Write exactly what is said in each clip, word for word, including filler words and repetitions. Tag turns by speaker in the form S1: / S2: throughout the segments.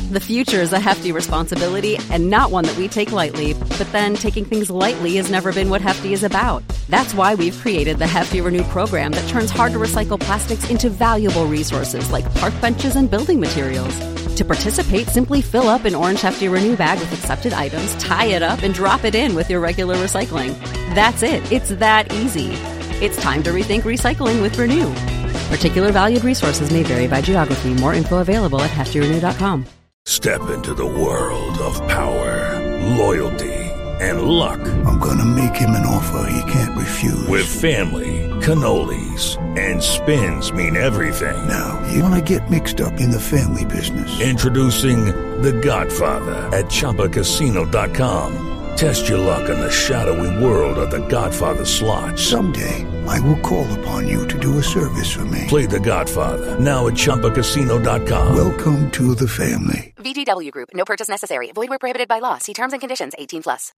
S1: The future is a hefty responsibility and not one that we take lightly. But then taking things lightly has never been what Hefty is about. That's why we've created the Hefty Renew program that turns hard-to-recycle plastics into valuable resources like park benches and building materials. To participate, simply fill up an orange Hefty Renew bag with accepted items, tie it up, and drop it in with your regular recycling. That's it. It's that easy. It's time to rethink recycling with Renew. Particular valued resources may vary by geography. More info available at hefty renew dot com.
S2: Step into the world of power, loyalty, and luck.
S3: I'm gonna make him an offer he can't refuse.
S2: With family, cannolis, and spins mean everything.
S3: Now, you wanna get mixed up in the family business.
S2: Introducing The Godfather at Chumba Casino dot com. Test your luck in the shadowy world of The Godfather slot.
S3: Someday, I will call upon you to do a service for me.
S2: Play The Godfather, now at Chumba Casino dot com.
S3: Welcome to the family.
S4: V G W Group. No purchase necessary. Void where prohibited by law. See terms and conditions. eighteen plus.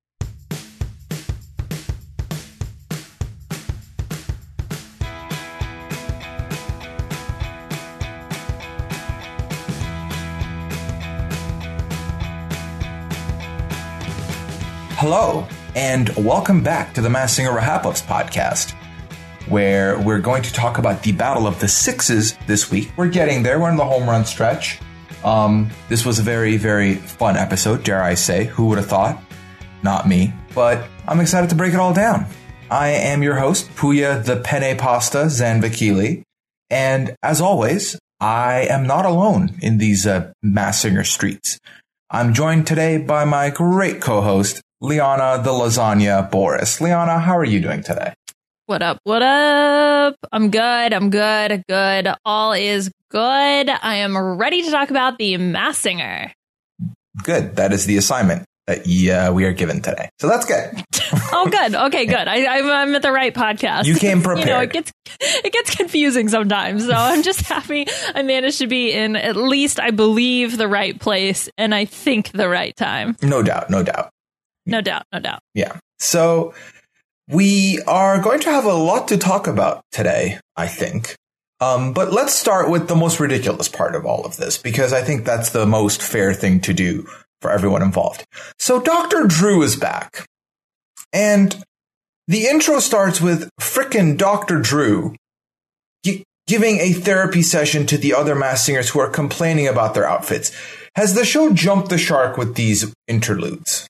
S5: Hello, and welcome back to the Masked Singer Wrap-Ups podcast, where we're going to talk about the Battle of the Sixes this week. We're getting there. We're in the home run stretch. Um, this was a very, very fun episode, dare I say. Who would have thought? Not me. But I'm excited to break it all down. I am your host, Puya the Penne Pasta Zanvakili. And as always, I am not alone in these uh, Masked Singer streets. I'm joined today by my great co-host, Liana the Lasagna Boris. Liana, how are you doing today?
S6: What up? What up? I'm good. I'm good. Good. All is good. I am ready to talk about the Masked Singer.
S5: Good. That is the assignment that yeah, we are given today. So that's good.
S6: Oh, good. Okay, good. I, I'm, I'm at the right podcast.
S5: You came prepared.
S6: You know, it gets it gets confusing sometimes. So I'm just happy I managed to be in at least, I believe, the right place, and I think the right time.
S5: No doubt. No doubt.
S6: No doubt. No doubt.
S5: Yeah. So we are going to have a lot to talk about today, I think. Um, but let's start with the most ridiculous part of all of this, because I think that's the most fair thing to do for everyone involved. So Doctor Drew is back. And the intro starts with frickin' Doctor Drew gi- giving a therapy session to the other Masked Singers who are complaining about their outfits. Has the show jumped the shark with these interludes?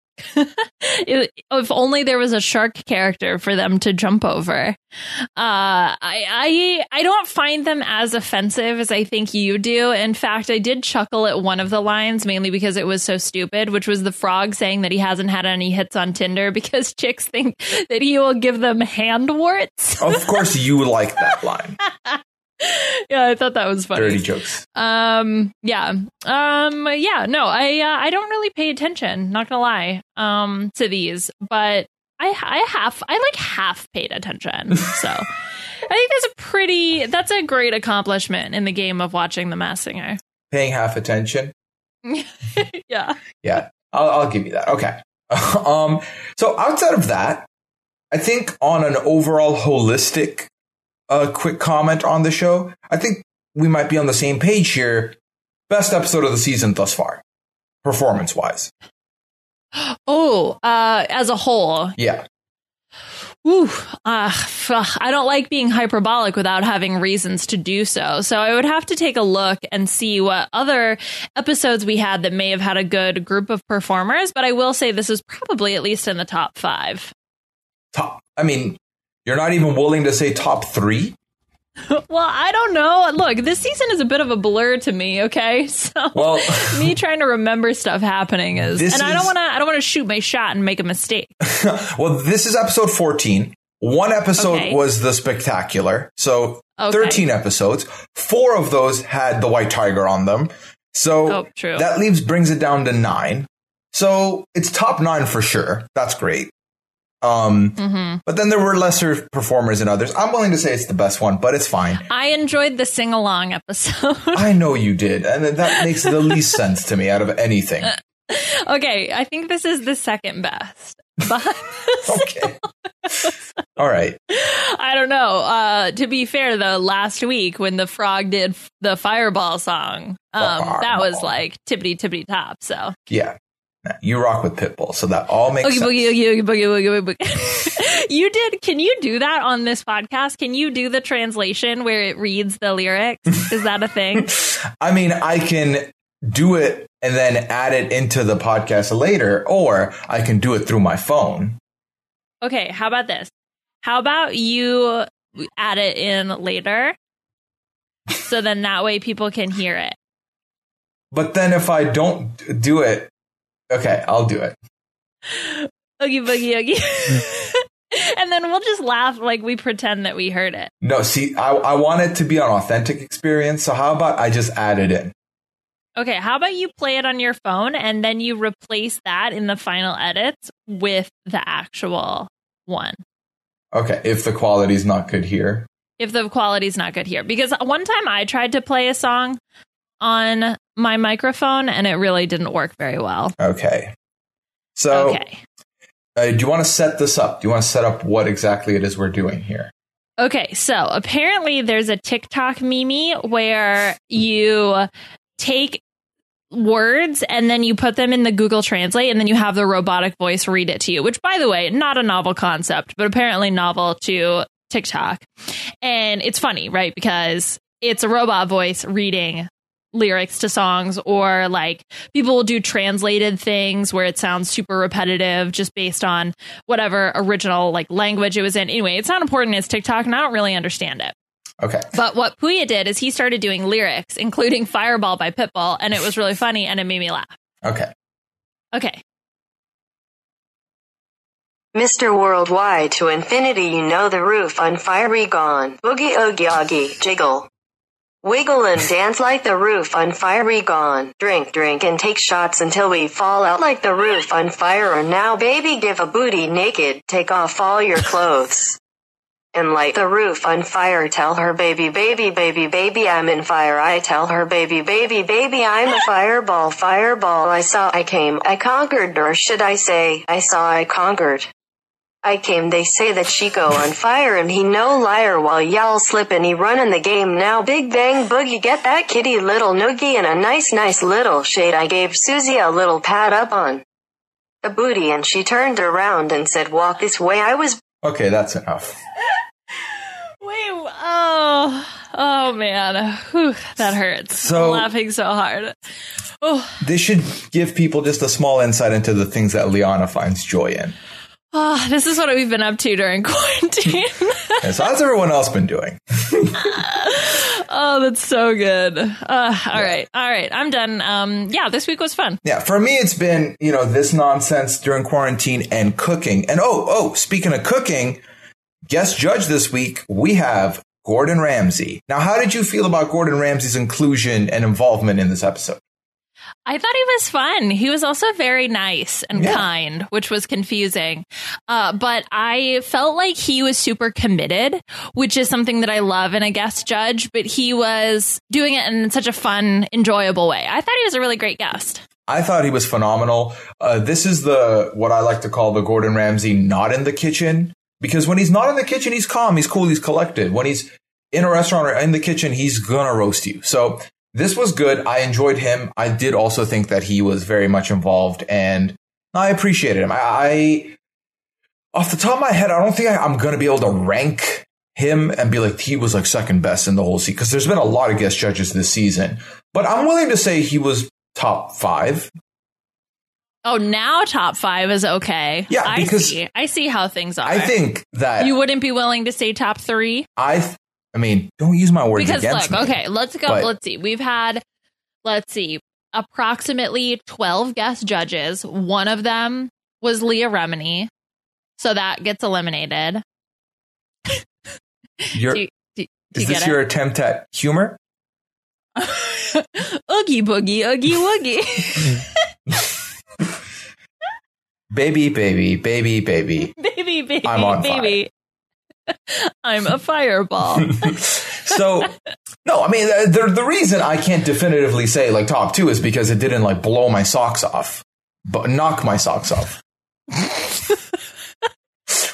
S6: If only there was a shark character for them to jump over. Uh, I, I I don't find them as offensive as I think you do. In fact, I did chuckle at one of the lines, mainly because it was so stupid, which was the frog saying that he hasn't had any hits on Tinder because chicks think that he will give them hand warts.
S5: Of course you like that line.
S6: Yeah, I thought that was funny.
S5: Dirty jokes.
S6: Um, yeah. Um, yeah, no, I, uh, I don't really pay attention, not gonna lie, um, to these, but I, I half, I like half paid attention. So I think that's a pretty, that's a great accomplishment in the game of watching The Masked Singer.
S5: Paying half attention.
S6: Yeah.
S5: Yeah. I'll, I'll give you that. Okay. um, so outside of that, I think on an overall holistic a quick comment on the show, I think we might be on the same page here. Best episode of the season thus far, performance-wise.
S6: Oh, uh, as a whole.
S5: Yeah.
S6: Ooh, uh, I don't like being hyperbolic without having reasons to do so. So I would have to take a look and see what other episodes we had that may have had a good group of performers. But I will say this is probably at least in the top five.
S5: Top. I mean, you're not even willing to say top three?
S6: Well, I don't know. Look, this season is a bit of a blur to me. Okay, so
S5: well,
S6: me trying to remember stuff happening is, and
S5: is,
S6: I don't want to. I don't want to shoot my shot and make a mistake.
S5: Well, this is episode fourteen. One episode
S6: okay.
S5: was the spectacular, so
S6: okay.
S5: thirteen episodes. Four of those had the white tiger on them, so
S6: oh, true.
S5: that leaves brings it down to nine. So it's top nine for sure. That's great. Um, mm-hmm. But then there were lesser performers and others. I'm willing to say it's the best one, but it's fine.
S6: I enjoyed the sing-along episode.
S5: I know you did. And that makes the least sense to me out of anything.
S6: Okay, I think this is the second best. behind the
S5: Okay. All right.
S6: I don't know. Uh, to be fair, though, last week when the frog did f- the Fireball song, um,
S5: Fireball.
S6: that was like tippity tippity top. So
S5: Yeah. You rock with Pitbull, so that all makes
S6: oogie
S5: sense.
S6: boogie, oogie boogie, oogie boogie, boogie. You did. Can you do that on this podcast? Can you do the translation where it reads the lyrics? Is that a thing?
S5: I mean, I can do it and then add it into the podcast later, or I can do it through my phone.
S6: Okay, how about this? How about you add it in later? So then that way people can hear it.
S5: But then if I don't do it, okay, I'll do it.
S6: Oogie boogie oogie. And then we'll just laugh like we pretend that we heard it.
S5: No, see, I, I want it to be an authentic experience. So how about I just add it in?
S6: Okay, how about you play it on your phone and then you replace that in the final edits with the actual one?
S5: Okay, if the quality's not good here.
S6: If the quality's not good here. Because one time I tried to play a song on my microphone and it really didn't work very well.
S5: Okay. So,
S6: okay.
S5: Uh, do you want to set this up? Do you want to set up what exactly it is we're doing here?
S6: Okay, so apparently there's a TikTok meme where you take words and then you put them in the Google Translate and then you have the robotic voice read it to you, which, by the way, not a novel concept, but apparently novel to TikTok. And it's funny, right? Because it's a robot voice reading lyrics to songs, or like people will do translated things where it sounds super repetitive just based on whatever original like language it was in. Anyway, it's not important. It's TikTok and I don't really understand it.
S5: Okay.
S6: But what Puya did is he started doing lyrics, including Fireball by Pitbull, and it was really funny and it made me laugh.
S5: Okay.
S6: Okay.
S7: Mister Worldwide to infinity, you know the roof on fiery gone. Boogie oogie oogie, jiggle. Wiggle and dance like the roof on fiery gone. Drink, drink and take shots until we fall out like the roof on fire. And now baby give a booty naked, take off all your clothes. And light the roof on fire, tell her baby, baby, baby, baby, I'm in fire. I tell her baby, baby, baby, I'm a fireball, fireball. I saw, I came, I conquered, or should I say, I saw, I conquered. I came, they say that Chico on fire and he no liar, while y'all slip and he running the game now. Big bang boogie, get that kitty little noogie and a nice nice little shade. I gave Susie a little pat up on the booty and she turned around and said walk this way. I was
S5: Okay, that's enough.
S6: Wait, oh, oh man, Whew, that hurts.
S5: So-
S6: I'm laughing so hard. Oh.
S5: This should give people just a small insight into the things that Liana finds joy in.
S6: Oh, this is what we've been up to during quarantine.
S5: And so how's everyone else been doing?
S6: Oh, that's so good. Uh, all yeah. right. All right. I'm done. Um, yeah, this week was fun.
S5: Yeah, for me, it's been, you know, this nonsense during quarantine and cooking. And oh, oh, speaking of cooking, guest judge this week, we have Gordon Ramsay. Now, how did you feel about Gordon Ramsay's inclusion and involvement in this episode?
S6: I thought he was fun. He was also very nice and
S5: yeah.
S6: kind, which was confusing. Uh, but I felt like he was super committed, which is something that I love in a guest judge. But he was doing it in such a fun, enjoyable way. I thought he was a really great guest.
S5: I thought he was phenomenal. Uh, this is the what I like to call the Gordon Ramsay not in the kitchen, because when he's not in the kitchen, he's calm, he's cool, he's collected. When he's in a restaurant or in the kitchen, he's gonna roast you. So this was good. I enjoyed him. I did also think that he was very much involved, and I appreciated him. I, I off the top of my head, I don't think I, I'm going to be able to rank him and be like, he was like second best in the whole season, because there's been a lot of guest judges this season. But I'm willing to say he was top five.
S6: Oh, now top five is okay.
S5: Yeah, because
S6: I see. I see how things are.
S5: I think that
S6: you wouldn't be willing to say top three.
S5: I. Th- I mean, don't use my words
S6: because
S5: against
S6: look,
S5: me.
S6: Okay, let's go.
S5: But,
S6: let's see. We've had, let's see, approximately twelve guest judges. One of them was Leah Remini, so that gets eliminated.
S5: You're,
S6: do you, do, do
S5: is
S6: you
S5: this your attempt at humor?
S6: Oogie boogie, oogie woogie.
S5: Baby, baby, baby, baby.
S6: Baby, baby,
S5: I'm on
S6: baby. Fire. I'm a fireball.
S5: So, no, I mean, the, the reason I can't definitively say like top two is because it didn't like blow my socks off, but knock my socks off.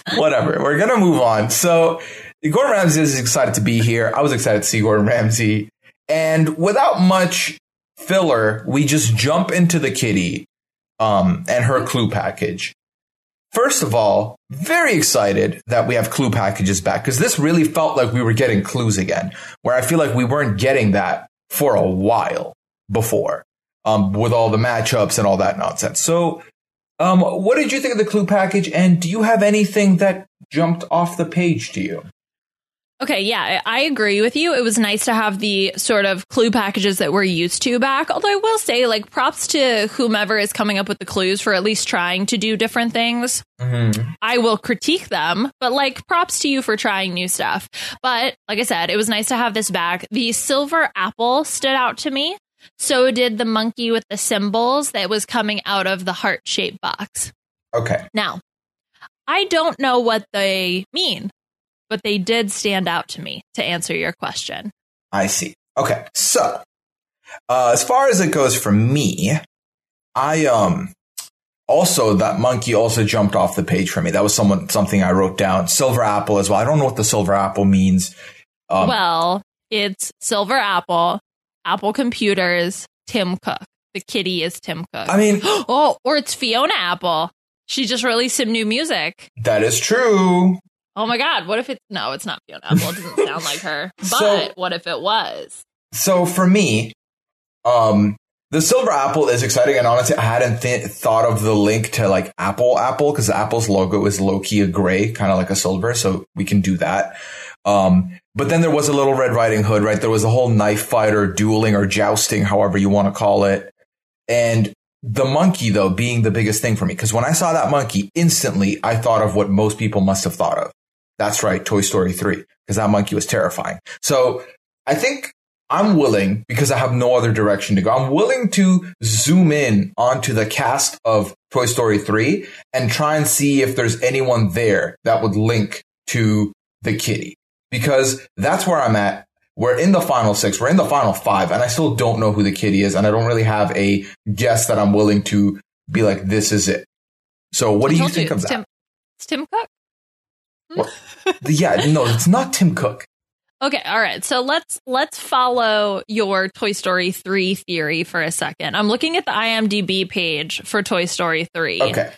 S5: Whatever. We're going to move on. So Gordon Ramsay is excited to be here. I was excited to see Gordon Ramsay. And without much filler, we just jump into the kitty um, and her clue package. First of all, very excited that we have clue packages back, because this really felt like we were getting clues again, where I feel like we weren't getting that for a while before, um, with all the matchups and all that nonsense. So um, what did you think of the clue package? And do you have anything that jumped off the page to you?
S6: Okay, yeah, I agree with you. It was nice to have the sort of clue packages that we're used to back. Although I will say, like, props to whomever is coming up with the clues for at least trying to do different things. Mm-hmm. I will critique them, but, like, props to you for trying new stuff. But, like I said, it was nice to have this back. The silver apple stood out to me. So did the monkey with the symbols that was coming out of the heart-shaped box.
S5: Okay.
S6: Now, I don't know what they mean, but they did stand out to me to answer your question.
S5: I see. Okay. So, uh, as far as it goes for me, I, um, also, that monkey also jumped off the page for me. That was someone, something I wrote down. Silver apple as well. I don't know what the silver apple means. Um,
S6: well, it's silver apple, Apple Computers, Tim Cook. The kitty is Tim Cook.
S5: I mean,
S6: oh, or it's Fiona Apple. She just released some new music.
S5: That is true.
S6: Oh my God, what if it's... No, it's not Fiona Apple. It doesn't sound like her. But
S5: so,
S6: what if it was?
S5: So for me, um, the silver apple is exciting. And honestly, I hadn't th- thought of the link to like Apple Apple, because Apple's logo is low-key a gray, kind of like a silver. So we can do that. Um, but then there was a Little Red Riding Hood, right? There was a whole knife fight or dueling or jousting, however you want to call it. And the monkey, though, being the biggest thing for me, because when I saw that monkey, instantly I thought of what most people must have thought of. That's right, Toy Story three, because that monkey was terrifying. So I think I'm willing, because I have no other direction to go, I'm willing to zoom in onto the cast of Toy Story three and try and see if there's anyone there that would link to the kitty, because that's where I'm at. We're in the final six, we're in the final five, and I still don't know who the kitty is, and I don't really have a guess that I'm willing to be like, this is it. So what do you think of that?
S6: Tim, it's Tim Cook?
S5: Well, yeah, no, it's not Tim Cook.
S6: Okay, all right. So let's let's follow your Toy Story three theory for a second. I'm looking at the I M D B page for Toy Story three.
S5: Okay.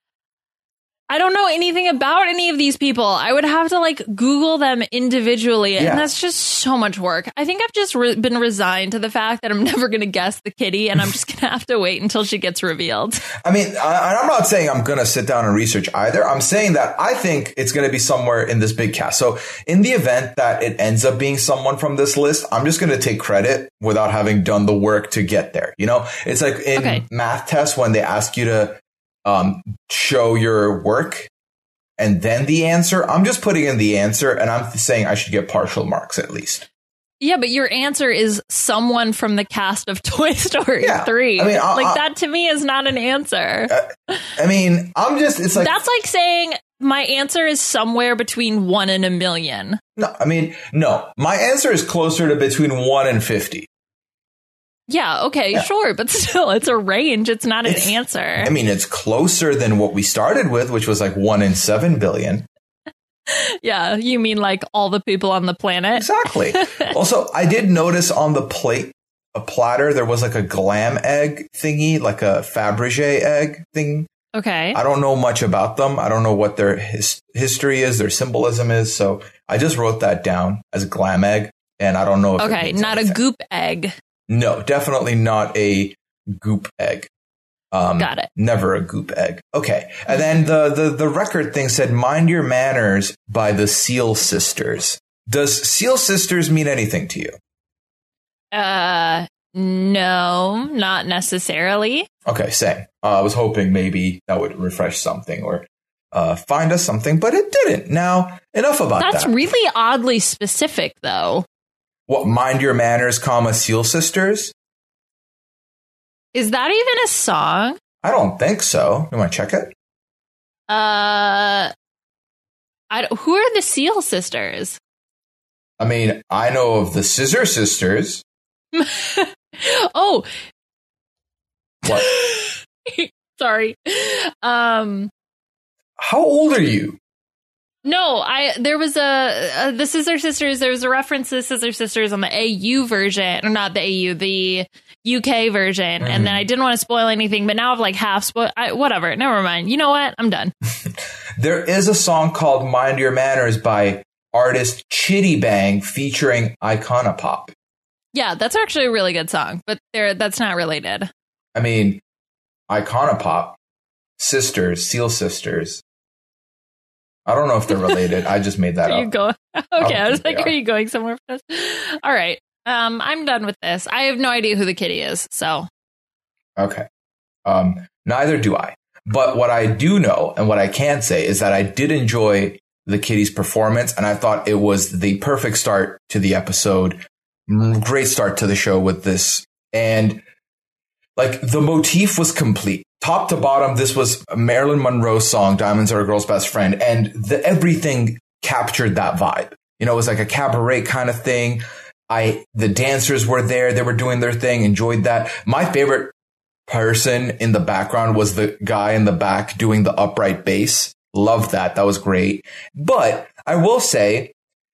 S6: I don't know anything about any of these people. I would have to like Google them individually, and
S5: yeah.
S6: that's just so much work. I think I've just re- been resigned to the fact that I'm never going to guess the kitty, and I'm just going to have to wait until she gets revealed.
S5: I mean, I, I'm not saying I'm going to sit down and research either. I'm saying that I think it's going to be somewhere in this big cast. So in the event that it ends up being someone from this list, I'm just going to take credit without having done the work to get there. You know, it's like in
S6: okay.
S5: math tests when they ask you to um, show your work and then the answer. I'm just putting in the answer, and I'm saying I should get partial marks at least.
S6: Yeah, but your answer is someone from the cast of Toy Story
S5: yeah.
S6: three.
S5: I mean, I'll,
S6: like
S5: I'll,
S6: that to me is not an answer.
S5: Uh, I mean, I'm just, it's like.
S6: That's like saying my answer is somewhere between one and a million.
S5: No, I mean, no. My answer is closer to between one and fifty.
S6: Yeah, okay,
S5: yeah.
S6: sure. But still, it's a range. It's not an
S5: it's,
S6: answer.
S5: I mean, it's closer than what we started with, which was like one in seven billion.
S6: Yeah, you mean like all the people on the planet?
S5: Exactly. Also, I did notice on the plate, a platter, there was like a glam egg thingy, like a Fabergé egg thing.
S6: Okay.
S5: I don't know much about them. I don't know what their his- history is, their symbolism is. So I just wrote that down as glam egg. And I don't know if
S6: Okay, not anything. A goop egg.
S5: No, definitely not a goop egg. Um,
S6: Got it.
S5: Never a goop egg. Okay. And then the, the, the record thing said, Mind Your Manners by the Seal Sisters. Does Seal Sisters mean anything to you?
S6: Uh, no, not necessarily.
S5: Okay, same. Uh, I was hoping maybe that would refresh something or uh, find us something, but it didn't. Now, enough about
S6: That's
S5: that.
S6: That's really oddly specific, though.
S5: What, Mind Your Manners, comma, Seal Sisters?
S6: Is that even a song?
S5: I don't think so. You want to check it?
S6: Uh, I don't, who are the Seal Sisters?
S5: I mean, I know of the Scissor Sisters.
S6: Oh.
S5: What?
S6: Sorry. Um.
S5: How old are you?
S6: No, I there was a, a the Scissor Sisters. There was a reference to the Scissor Sisters on the A U version, or not the A U, the U K version. Mm-hmm. And then I didn't want to spoil anything, but now I've like half spoil. I, whatever, never mind. You know what? I'm done.
S5: There is a song called "Mind Your Manners" by artist Chitty Bang featuring Iconopop.
S6: Yeah, that's actually a really good song, but there that's not related.
S5: I mean, Iconopop, sisters, Seal Sisters. I don't know if they're related. I just made that
S6: are
S5: up.
S6: You go? Okay, I, I was like, are. are you going somewhere for this? All right. Um, I'm done with this. I have no idea who the kitty is, so.
S5: Okay. Um, neither do I. But what I do know and what I can say is that I did enjoy the kitty's performance, and I thought it was the perfect start to the episode. Great start to the show with this. And like the motif was complete. Top to bottom, this was a Marilyn Monroe song, Diamonds Are a Girl's Best Friend. And the, everything captured that vibe. You know, it was like a cabaret kind of thing. I, the dancers were there. They were doing their thing. Enjoyed that. My favorite person in the background was the guy in the back doing the upright bass. Loved that. That was great. But I will say,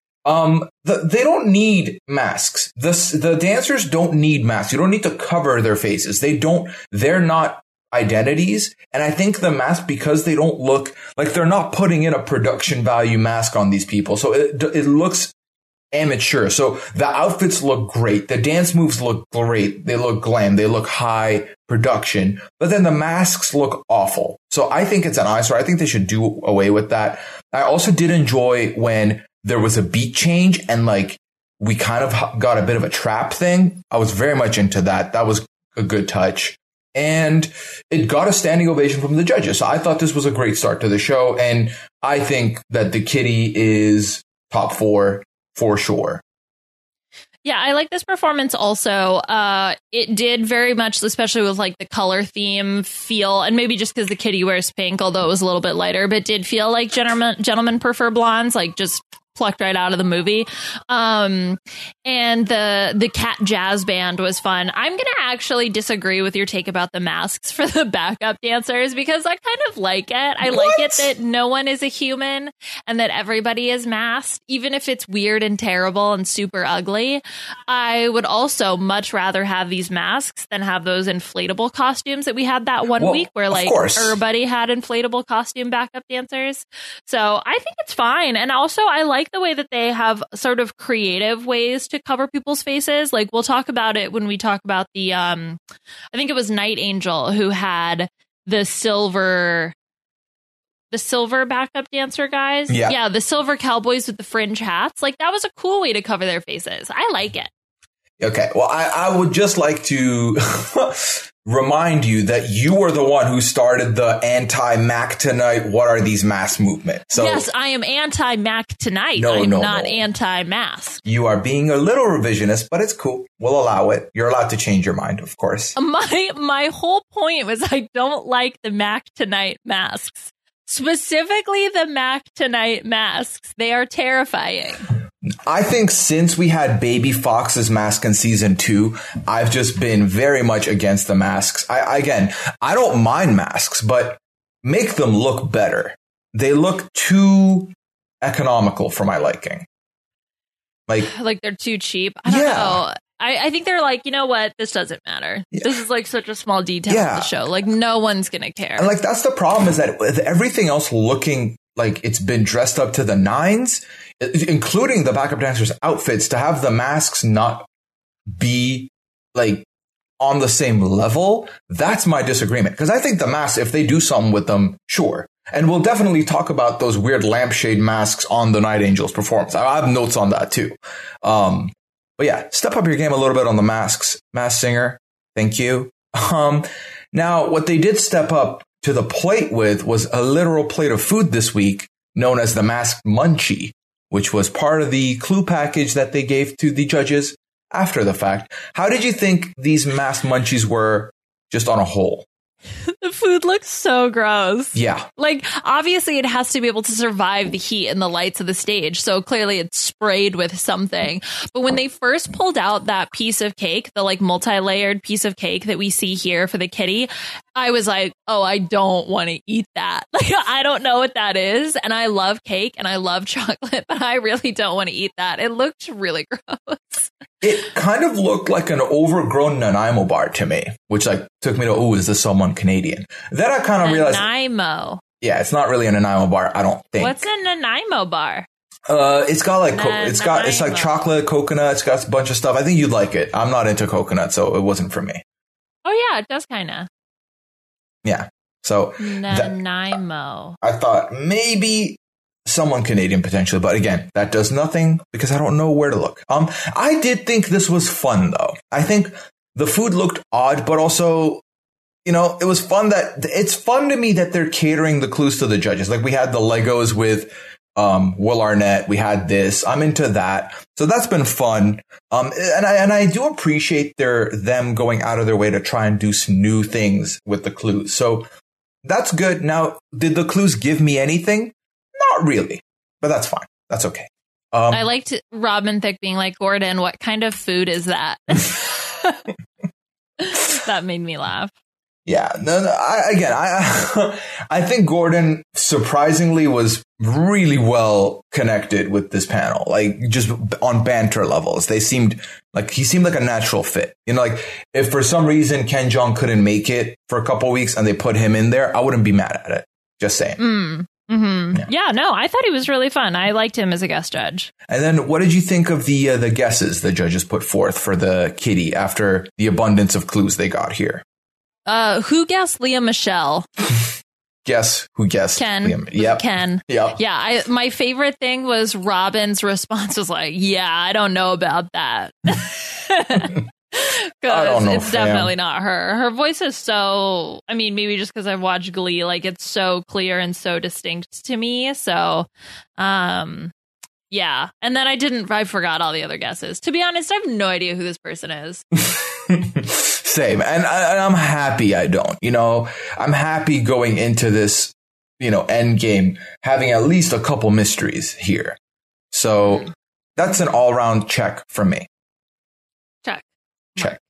S5: um, the, they don't need masks. The, the dancers don't need masks. You don't need to cover their faces. They don't, they're not identities. And I think the mask, because they don't look like they're not putting in a production value mask on these people. So it, it looks amateur. So the outfits look great. The dance moves look great. They look glam. They look high production, but then the masks look awful. So I think it's an eyesore. I think they should do away with that. I also did enjoy when there was a beat change and like we kind of got a bit of a trap thing. I was very much into that. That was a good touch. And it got a standing ovation from the judges. So I thought this was a great start to the show. And I think that the kitty is top four for sure.
S6: Yeah, I like this performance also. Uh, it did very much, especially with like the color theme feel, and maybe just because the kitty wears pink, although it was a little bit lighter, but did feel like gentlemen, gentlemen prefer blondes, like just plucked right out of the movie. Um, and the the cat jazz band was fun. I'm going to actually disagree with your take about the masks for the backup dancers because I kind of like it. I what? like it that no one is a human and that everybody is masked, even if it's weird and terrible and super ugly. I would also much rather have these masks than have those inflatable costumes that we had that one well, week where like everybody had inflatable costume backup dancers. So I think it's fine. And also I like the way that they have sort of creative ways to cover people's faces. Like we'll talk about it when we talk about the, um, I think it was Night Angel who had the silver, the silver backup dancer guys. Yeah. yeah, the silver cowboys with the fringe hats. Like that was a cool way to cover their faces. I like it.
S5: Okay, well, I, I would just like to remind you that you were the one who started the anti-Mac tonight. What are these masks movement? So
S6: yes, I am anti-Mac tonight.
S5: No,
S6: I'm
S5: no,
S6: not
S5: no.
S6: anti-mask.
S5: You are being a little revisionist, but it's cool. We'll allow it. You're allowed to change your mind, of course.
S6: My my whole point was I don't like the Mac tonight masks. Specifically the Mac tonight masks. They are terrifying.
S5: I think since we had Baby Fox's mask in season two, I've just been very much against the masks. I, again, I don't mind masks, but make them look better. They look too economical for my liking. Like,
S6: like they're too cheap. I don't
S5: yeah.
S6: know. I, I think they're like, you know what? This doesn't matter. Yeah. This is like such a small detail
S5: yeah.
S6: of the show. Like no one's going to care.
S5: And like, that's the problem is that with everything else looking like it's been dressed up to the nines, including the backup dancers' outfits, to have the masks not be like on the same level, that's my disagreement. Because I think the masks, if they do something with them, sure. And we'll definitely talk about those weird lampshade masks on the Night Angels performance. I have notes on that too. Um, but yeah, step up your game a little bit on the masks, Masked Singer. Thank you. Um, now, what they did step up to the plate with was a literal plate of food this week known as the Masked Munchie, which was part of the clue package that they gave to the judges after the fact. How did you think these masked munchies were just on a whole?
S6: The food looks so gross.
S5: Yeah.
S6: Like, obviously it has to be able to survive the heat and the lights of the stage. So clearly it's sprayed with something. But when they first pulled out that piece of cake, the like multi-layered piece of cake that we see here for the kitty, I was like, oh, I don't want to eat that. Like, I don't know what that is. And I love cake and I love chocolate, but I really don't want to eat that. It looked really gross.
S5: It kind of looked like an overgrown Nanaimo bar to me, which like took me to, oh, is this someone Canadian? Then I kind of realized.
S6: Nanaimo.
S5: Yeah, it's not really a Nanaimo bar, I don't think.
S6: What's a Nanaimo bar?
S5: Uh, it's got like, co- it's got, it's like
S6: Nanaimo.
S5: chocolate, coconut. It's got a bunch of stuff. I think you'd like it. I'm not into coconut, so it wasn't for me.
S6: Oh, yeah, it does kind of.
S5: Yeah. So
S6: Nanaimo.
S5: I thought maybe someone Canadian potentially, but again, that does nothing because I don't know where to look. Um, I did think this was fun though. I think the food looked odd, but also, you know, it was fun that it's fun to me that they're catering the clues to the judges. Like we had the Legos with um, Will Arnett. We had this. I'm into that. So that's been fun. Um, and I, and I do appreciate their, them going out of their way to try and do some new things with the clues. So that's good. Now, did the clues give me anything? Not really, but that's fine. That's okay. Um,
S6: I liked Robin Thicke being like, Gordon, what kind of food is that? That made me laugh.
S5: Yeah, no, no, I, again, I I think Gordon surprisingly was really well connected with this panel, like just on banter levels. They seemed like he seemed like a natural fit. You know, like if for some reason Ken Jeong couldn't make it for a couple of weeks and they put him in there, I wouldn't be mad at it. Just saying.
S6: Mm, mm-hmm.
S5: Yeah.
S6: yeah, no, I thought he was really fun. I liked him as a guest judge.
S5: And then what did you think of the uh, the guesses the judges put forth for the kitty after the abundance of clues they got here?
S6: Uh, who guessed Leah Michelle?
S5: Guess who guessed
S6: Ken.
S5: Liam? Yep.
S6: Ken.
S5: Yep.
S6: Yeah. I, my favorite thing was Robin's response was like, yeah, I don't know about that. Because it's
S5: fam.
S6: definitely not her. Her voice is so, I mean, maybe just because I've watched Glee, like it's so clear and so distinct to me. So, um, yeah. And then I didn't, I forgot all the other guesses. To be honest, I have no idea who this person is.
S5: Same. And, I, and I'm happy I don't. You know, I'm happy going into this, you know, end game, having at least a couple mysteries here. So mm. that's an all round check from me.
S6: Check.
S5: Check.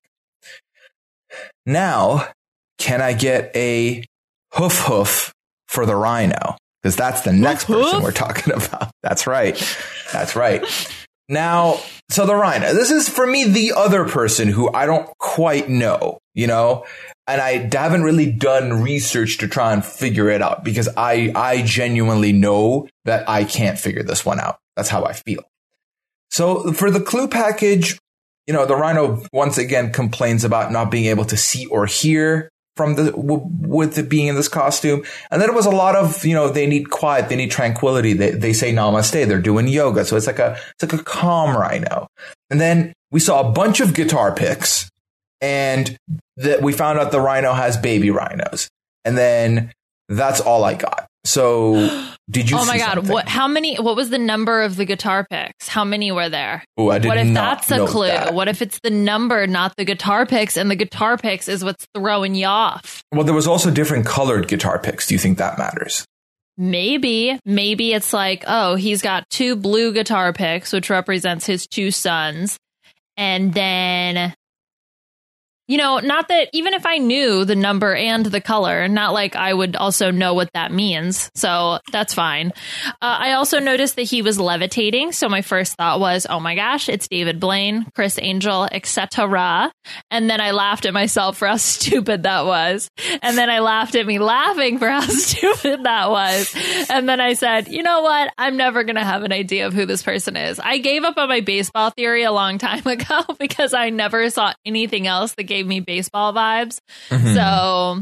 S5: Now, can I get a hoof hoof for the rhino? Because that's the next
S6: hoof,
S5: person
S6: hoof?
S5: we're talking about. That's right. That's right. Now, so the rhino, this is for me, the other person who I don't quite know, you know, and I haven't really done research to try and figure it out because I, I genuinely know that I can't figure this one out. That's how I feel. So for the clue package, you know, the rhino once again complains about not being able to see or hear from the, w- with it being in this costume. And then it was a lot of, you know, they need quiet, they need tranquility. They, they say namaste, they're doing yoga. So it's like a, it's like a calm rhino. And then we saw a bunch of guitar picks and that we found out the rhino has baby rhinos. And then that's all I got. So did you
S6: Oh
S5: see
S6: my God.
S5: something?
S6: What, how many, what was the number of the guitar picks? How many were there?
S5: Ooh, I did
S6: what if
S5: not
S6: that's a
S5: note
S6: clue?
S5: that.
S6: What if it's the number, not the guitar picks, and the guitar picks is what's throwing you off?
S5: Well, there was also different colored guitar picks. Do you think that matters?
S6: Maybe, maybe it's like, oh, he's got two blue guitar picks, which represents his two sons. And then, you know, not that even if I knew the number and the color, not like I would also know what that means. So that's fine. Uh, I also noticed that he was levitating. So my first thought was, oh my gosh, it's David Blaine, Chris Angel, et cetera. And then I laughed at myself for how stupid that was. And then I laughed at me laughing for how stupid that was. And then I said, you know what? I'm never going to have an idea of who this person is. I gave up on my baseball theory a long time ago because I never saw anything else that gave me baseball vibes. Mm-hmm. So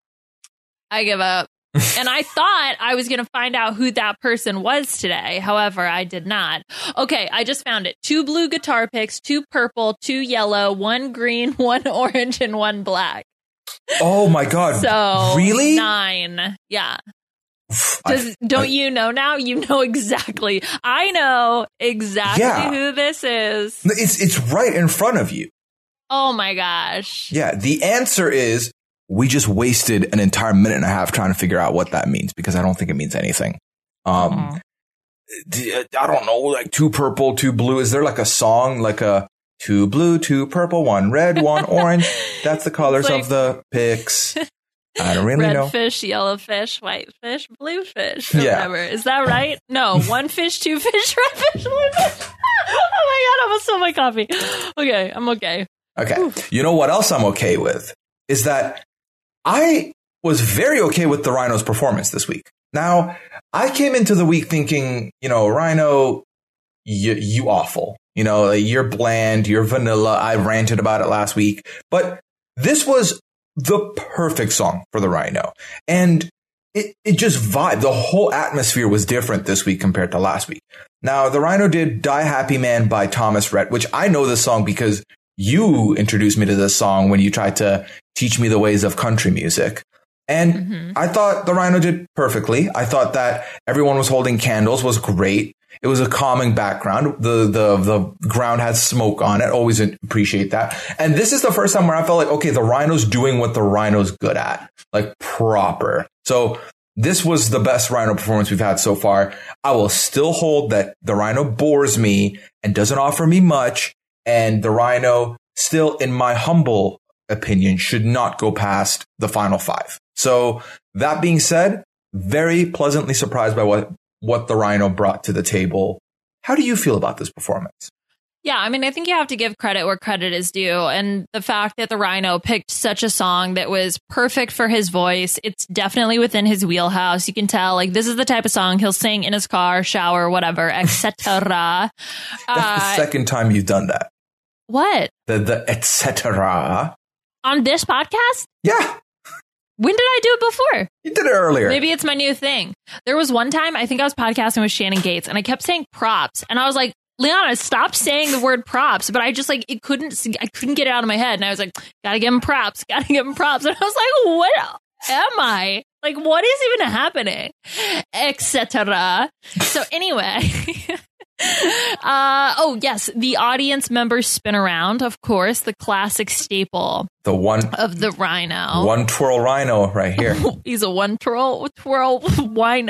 S6: I give up. And I thought I was going to find out who that person was today. However, I did not. Okay, I just found it. Two blue guitar picks, two purple, two yellow, one green, one orange, and one black.
S5: Oh my God.
S6: So
S5: really?
S6: Nine. Yeah. Does, don't I, you know now? You know exactly. I know exactly yeah. who this is.
S5: It's it's right in front of you.
S6: Oh my gosh.
S5: Yeah. The answer is we just wasted an entire minute and a half trying to figure out what that means because I don't think it means anything. Um, mm-hmm. I don't know, like two purple, two blue. Is there like a song, like a two blue, two purple, one red, one orange? That's the colors like, of the picks. I don't really
S6: red
S5: know.
S6: fish, yellow fish, white fish, blue fish, or
S5: Yeah.
S6: whatever. Is that right? No, one fish, two fish, red fish, blue fish. Oh my god, I almost spilled my coffee. Okay, I'm okay.
S5: Okay. You know what else I'm okay with is that I was very okay with the Rhino's performance this week. Now, I came into the week thinking, you know, Rhino, you, you awful. You know, like, you're bland, you're vanilla. I ranted about it last week. But this was the perfect song for the Rhino. And it, it just vibed. The whole atmosphere was different this week compared to last week. Now, the Rhino did Die Happy Man by Thomas Rhett, which I know this song because you introduced me to this song when you tried to teach me the ways of country music. And mm-hmm. I thought the Rhino did perfectly. I thought that Everyone Was Holding Candles was great. It was a calming background. The, the, the ground had smoke on it. Always appreciate that. And this is the first time where I felt like, okay, the Rhino's doing what the Rhino's good at, like proper. So this was the best Rhino performance we've had so far. I will still hold that the Rhino bores me and doesn't offer me much. And the Rhino still, in my humble opinion, should not go past the final five. So that being said, very pleasantly surprised by what, what the Rhino brought to the table. How do you feel about this performance?
S6: Yeah, I mean, I think you have to give credit where credit is due. And the fact that the Rhino picked such a song that was perfect for his voice, it's definitely within his wheelhouse. You can tell, like, this is the type of song he'll sing in his car, shower, whatever, et cetera.
S5: That's uh, the second time you've done that.
S6: What?
S5: The, the et cetera.
S6: On this podcast?
S5: Yeah.
S6: When did I do it before?
S5: You did it earlier.
S6: Maybe it's my new thing. There was one time, I think I was podcasting with Shannon Gates, and I kept saying props. And I was like, Liana, stop saying the word props. But I just like, it couldn't, I couldn't get it out of my head. And I was like, gotta give him props, gotta give him props. And I was like, what am I? Like, what is even happening? et cetera. So anyway. Uh, oh, yes. The audience members spin around, of course, the classic staple.
S5: The one
S6: of the Rhino.
S5: One twirl Rhino right here.
S6: He's a one twirl, twirl Rhino.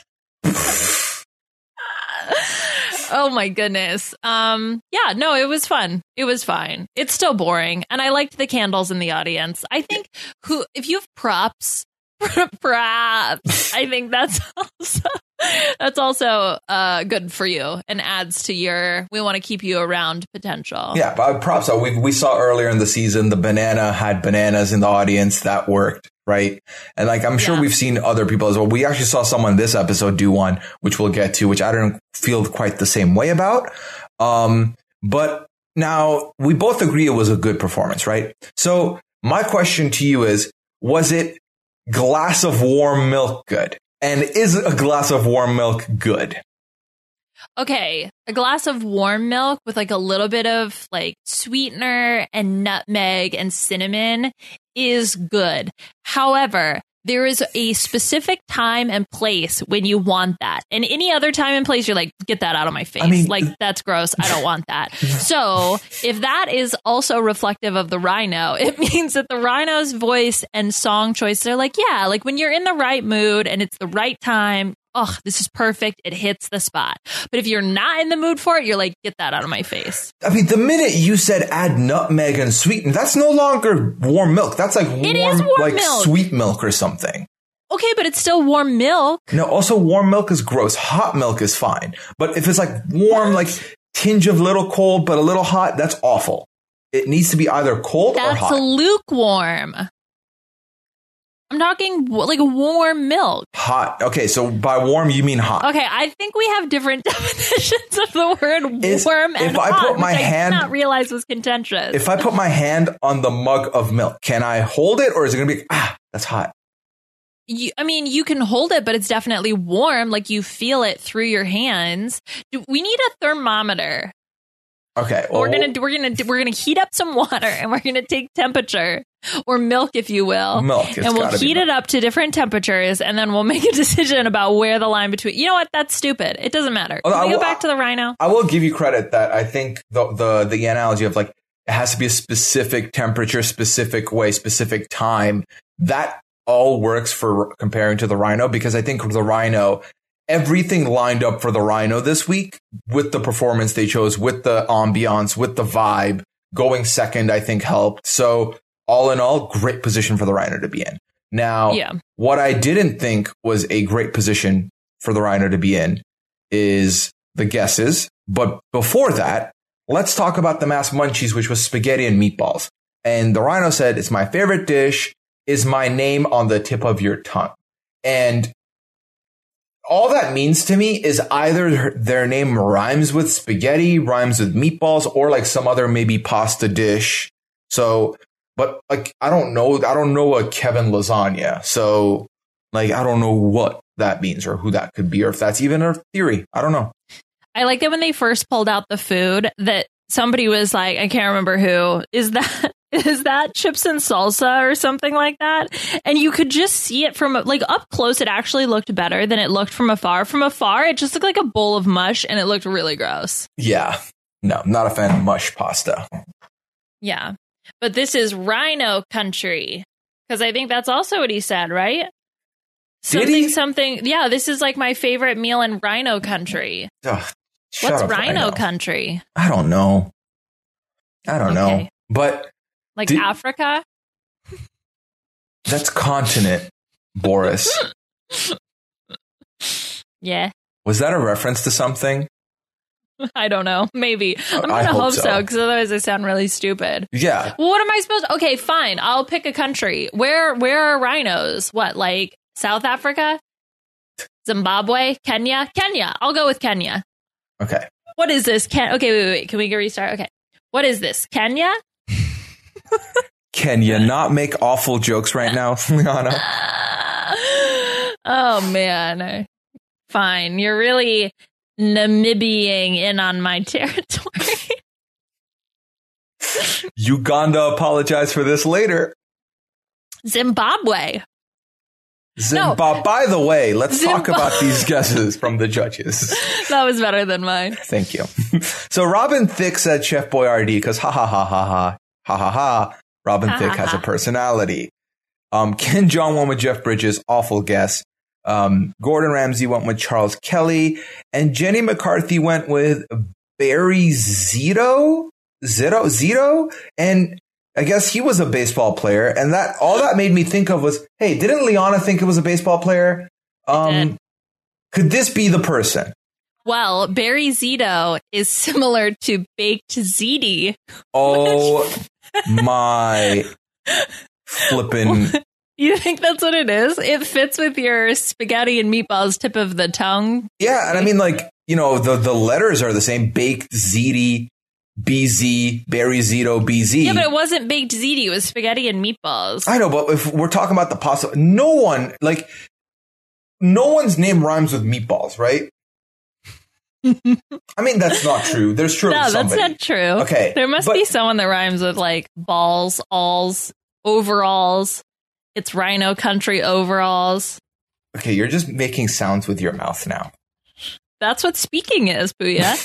S6: Oh, my goodness. Um, yeah, no, it was fun. It was fine. It's still boring. And I liked the candles in the audience. I think who if you have props, props, I think that's also that's also uh, good for you and adds to your we want to keep you around potential.
S5: Yeah, but props. So we we saw earlier in the season the banana had bananas in the audience. That worked, right? And like I'm sure yeah. we've seen other people as well. We actually saw someone this episode do one, which we'll get to, which I don't feel quite the same way about. Um, but now we both agree it was a good performance, right? So my question to you is, was it glass of warm milk good? And is a glass of warm milk good?
S6: Okay, a glass of warm milk with like a little bit of like sweetener and nutmeg and cinnamon is good. However, there is a specific time and place when you want that. And any other time and place, you're like, get that out of my face. I mean, like, that's gross. I don't want that. So if that is also reflective of the Rhino, it means that the Rhino's voice and song choices are like, yeah, like when you're in the right mood and it's the right time, oh, this is perfect. It hits the spot. But if you're not in the mood for it, you're like, get that out of my face.
S5: I mean, the minute you said add nutmeg and sweeten, that's no longer warm milk. That's like
S6: it
S5: warm,
S6: is warm
S5: like
S6: milk.
S5: Sweet milk or something.
S6: Okay, but it's still warm milk.
S5: No, also warm milk is gross. Hot milk is fine. But if it's like warm, like tinge of little cold, but a little hot, that's awful. It needs to be either cold
S6: that's
S5: or hot.
S6: That's lukewarm. I'm talking like warm milk.
S5: Hot. Okay, so by warm, you mean hot.
S6: Okay, I think we have different definitions of the word
S5: Is,
S6: warm and
S5: if I
S6: hot,
S5: put my
S6: which
S5: hand,
S6: I did not realize was contentious.
S5: If I put my hand on the mug of milk, can I hold it or is it going to be, ah, that's hot?
S6: You, I mean, you can hold it, but it's definitely warm. Like you feel it through your hands. We need a thermometer.
S5: Okay.
S6: We're gonna we're gonna we're gonna heat up some water and we're gonna take temperature or milk, if you will,
S5: milk,
S6: and we'll heat it up to different temperatures, and then we'll make a decision about where the line between. You know what? That's stupid. It doesn't matter. Can we will, go back to the Rhino?
S5: I will give you credit that I think the the the analogy of like it has to be a specific temperature, specific way, specific time. That all works for comparing to the Rhino because I think the Rhino. Everything lined up for the Rhino this week with the performance they chose, with the ambiance, with the vibe. Going second, I think, helped. So all in all, great position for the Rhino to be in. Now,
S6: Yeah.
S5: what I didn't think was a great position for the rhino to be in is the guesses. But before that, let's talk about the mass munchies, which was spaghetti and meatballs. And the rhino said, it's my favorite dish. Is my name on the tip of your tongue? And all that means to me is either their name rhymes with spaghetti, rhymes with meatballs, or like some other maybe pasta dish. So, but like, I don't know. I don't know a Kevin lasagna. So like, I don't know what that means or who that could be, or if that's even a theory. I don't know.
S6: I like that when they first pulled out the food that somebody was like, I can't remember who, is that is that chips and salsa or something like that? And you could just see it from like up close. It actually looked better than it looked from afar. From afar, it just looked like a bowl of mush and it looked really gross.
S5: Yeah. No, not a fan of mush pasta.
S6: Yeah. But this is rhino country. Because I think that's also what he said, right? Something,
S5: Did he?
S6: something. Yeah, this is like my favorite meal in rhino country.
S5: Ugh, shut
S6: What's
S5: up,
S6: rhino country?
S5: I don't know. I don't
S6: Okay.
S5: know. But
S6: Like
S5: Did-
S6: Africa?
S5: that's continent, Boris.
S6: Yeah.
S5: Was that a reference to something?
S6: I don't know. Maybe. I'm
S5: I
S6: going to
S5: hope
S6: hope
S5: so.
S6: so, because otherwise I sound really stupid.
S5: Yeah.
S6: Well, what am I supposed to? Okay, fine. I'll pick a country. Where Where are rhinos? What, like South Africa? Zimbabwe? Kenya? Kenya. I'll go with Kenya.
S5: Okay.
S6: What is this? Ken- okay, wait, wait, wait. Can we go restart? Okay. What is this? Kenya?
S5: Can you not make awful jokes right now, Liana?
S6: Oh, man. Fine. You're really Namibiaing in on my territory.
S5: Uganda apologize for this later.
S6: Zimbabwe.
S5: Zimbabwe. By the way, let's talk
S6: Zimba-
S5: about these guesses from the judges.
S6: That was better than mine.
S5: Thank you. So Robin Thicke said Chef Boyardee because ha ha ha ha ha ha ha ha. Robin
S6: Ha,
S5: Thicke
S6: ha,
S5: has a
S6: ha.
S5: personality. Um, Ken Jeong went with Jeff Bridges, awful guess. Um, Gordon Ramsay went with Charles Kelly, and Jenny McCarthy went with Barry Zito, Zito, Zito, and I guess he was a baseball player. And that all that made me think of was, hey, didn't Liana think it was a baseball player? Um,
S6: did.
S5: could this be the person?
S6: Well, Barry Zito is similar to Baked Ziti.
S5: Oh my flippin'.
S6: You think that's what it is? It fits with your spaghetti and meatballs tip of the tongue.
S5: Yeah, and I mean, like, you know, the, the letters are the same. Baked Ziti, B Z, Barry Zito, B Z.
S6: Yeah, but it wasn't Baked Ziti. It was spaghetti and meatballs.
S5: I know, but if we're talking about the pasta, no one, like, no one's name rhymes with meatballs, right? I mean, that's not true. There's surely
S6: No, that's
S5: somebody.
S6: not true.
S5: Okay,
S6: There must
S5: but-
S6: be someone that rhymes with like balls, alls, overalls. It's rhino country overalls.
S5: Okay, you're just making sounds with your mouth now.
S6: That's what speaking is, Booyah.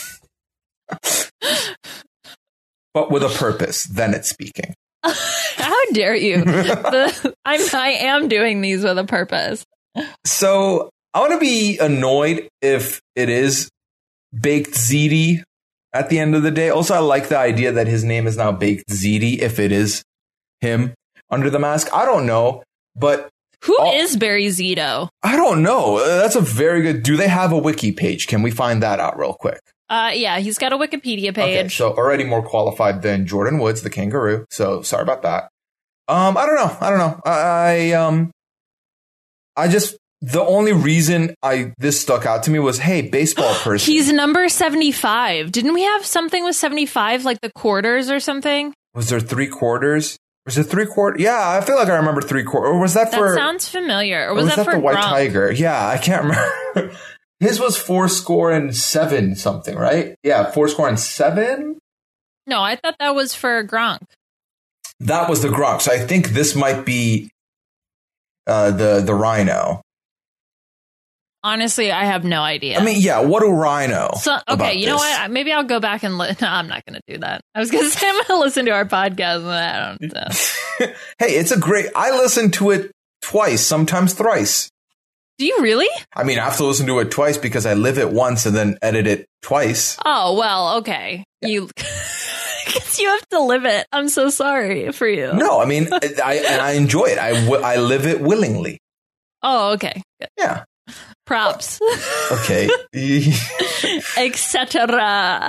S5: But with a purpose, then it's speaking.
S6: How dare you? The, I'm, I am doing these with a purpose.
S5: So I want to be annoyed if it is Baked Ziti at the end of the day. Also, I like the idea that his name is now Baked Ziti if it is him under the mask. I don't know, but
S6: Who
S5: all-
S6: is Barry Zito?
S5: I don't know. Uh, That's a very good. Do they have a wiki page? Can we find that out real quick?
S6: Uh, yeah, he's got a Wikipedia
S5: Okay,
S6: page.
S5: so already more qualified than Jordan Woods, the kangaroo. So sorry about that. Um, I don't know. I don't know. I, I um, I just the only reason I this stuck out to me was, hey, baseball person.
S6: He's number seventy-five. Didn't we have something with seventy-five, like the quarters or something?
S5: Was there three quarters? Was it three quarter? Yeah, I feel like I remember three quarter. Or was that
S6: That
S5: for?
S6: sounds familiar. Or
S5: or
S6: was, that, for
S5: the White
S6: Gronk?
S5: Tiger? Yeah, I can't remember. His was four score and seven something, right? Yeah, four score and seven.
S6: No, I thought that was for Gronk.
S5: That was the Gronk. So I think this might be uh, the the Rhino.
S6: Honestly, I have no idea.
S5: I mean, yeah. What do Rhino?
S6: So, okay,
S5: about
S6: you know
S5: this?
S6: what? Maybe I'll go back and li- no, I'm not going to do that. I was going to say I'm going to listen to our podcast, and I don't know.
S5: Hey, it's a great. I listened to it twice, sometimes thrice.
S6: Do you really?
S5: I mean, I have to listen to it twice because I live it once and then edit it twice.
S6: Oh, well, okay. You Because you have to live it. I'm so sorry for you.
S5: No, I mean, I and I enjoy it. I, w- I live it willingly.
S6: Oh, okay. Good.
S5: Yeah.
S6: Props.
S5: Okay.
S6: Etc.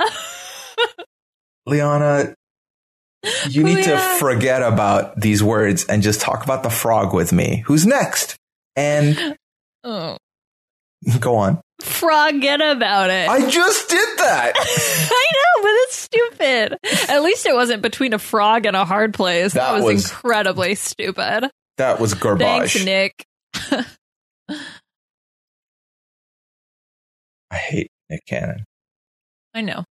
S5: Liana, you need to forget about these words and just talk about the frog with me. Who's next? And
S6: oh.
S5: Go on.
S6: Forget about it.
S5: I just did that.
S6: I know, but it's stupid. At least it wasn't between a frog and a hard place. That, that was, was incredibly stupid.
S5: That was garbage.
S6: Thanks, Nick.
S5: I hate Nick Cannon.
S6: I know.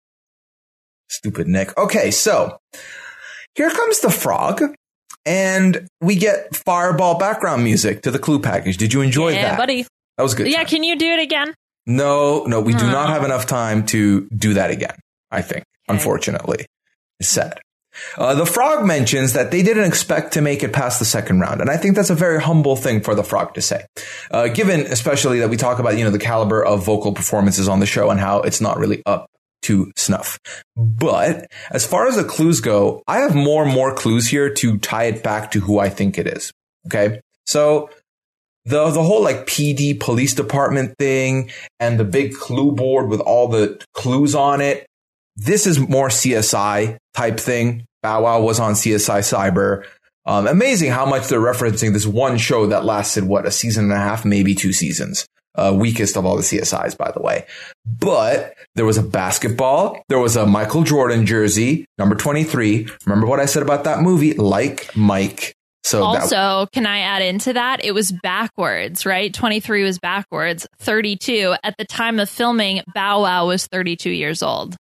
S5: Stupid Nick. Okay, so here comes the frog, and we get Fireball background music to the clue package. Did you enjoy
S6: yeah,
S5: that?
S6: buddy.
S5: That was good.
S6: Yeah,
S5: time.
S6: Can you do it again?
S5: No, no, we
S6: oh.
S5: do not have enough time to do that again, I think, okay. Unfortunately. It's sad. Uh, the frog mentions that they didn't expect to make it past the second round. And I think that's a very humble thing for the frog to say, uh, given especially that we talk about, you know, the caliber of vocal performances on the show and how it's not really up to snuff. But as far as the clues go, I have more and more clues here to tie it back to who I think it is. Okay. So the, the whole like P D police department thing and the big clue board with all the clues on it. This is more C S I type thing. Bow Wow was on C S I Cyber. Um, amazing how much they're referencing this one show that lasted, what, a season and a half, maybe two seasons. Uh, weakest of all the C S Is, by the way. But there was a basketball. There was a Michael Jordan jersey, number twenty-three. Remember what I said about that movie? Like Mike. So
S6: also,
S5: that-
S6: can I add into that? It was backwards, right? twenty-three was backwards. thirty-two. At the time of filming, Bow Wow was thirty-two years old.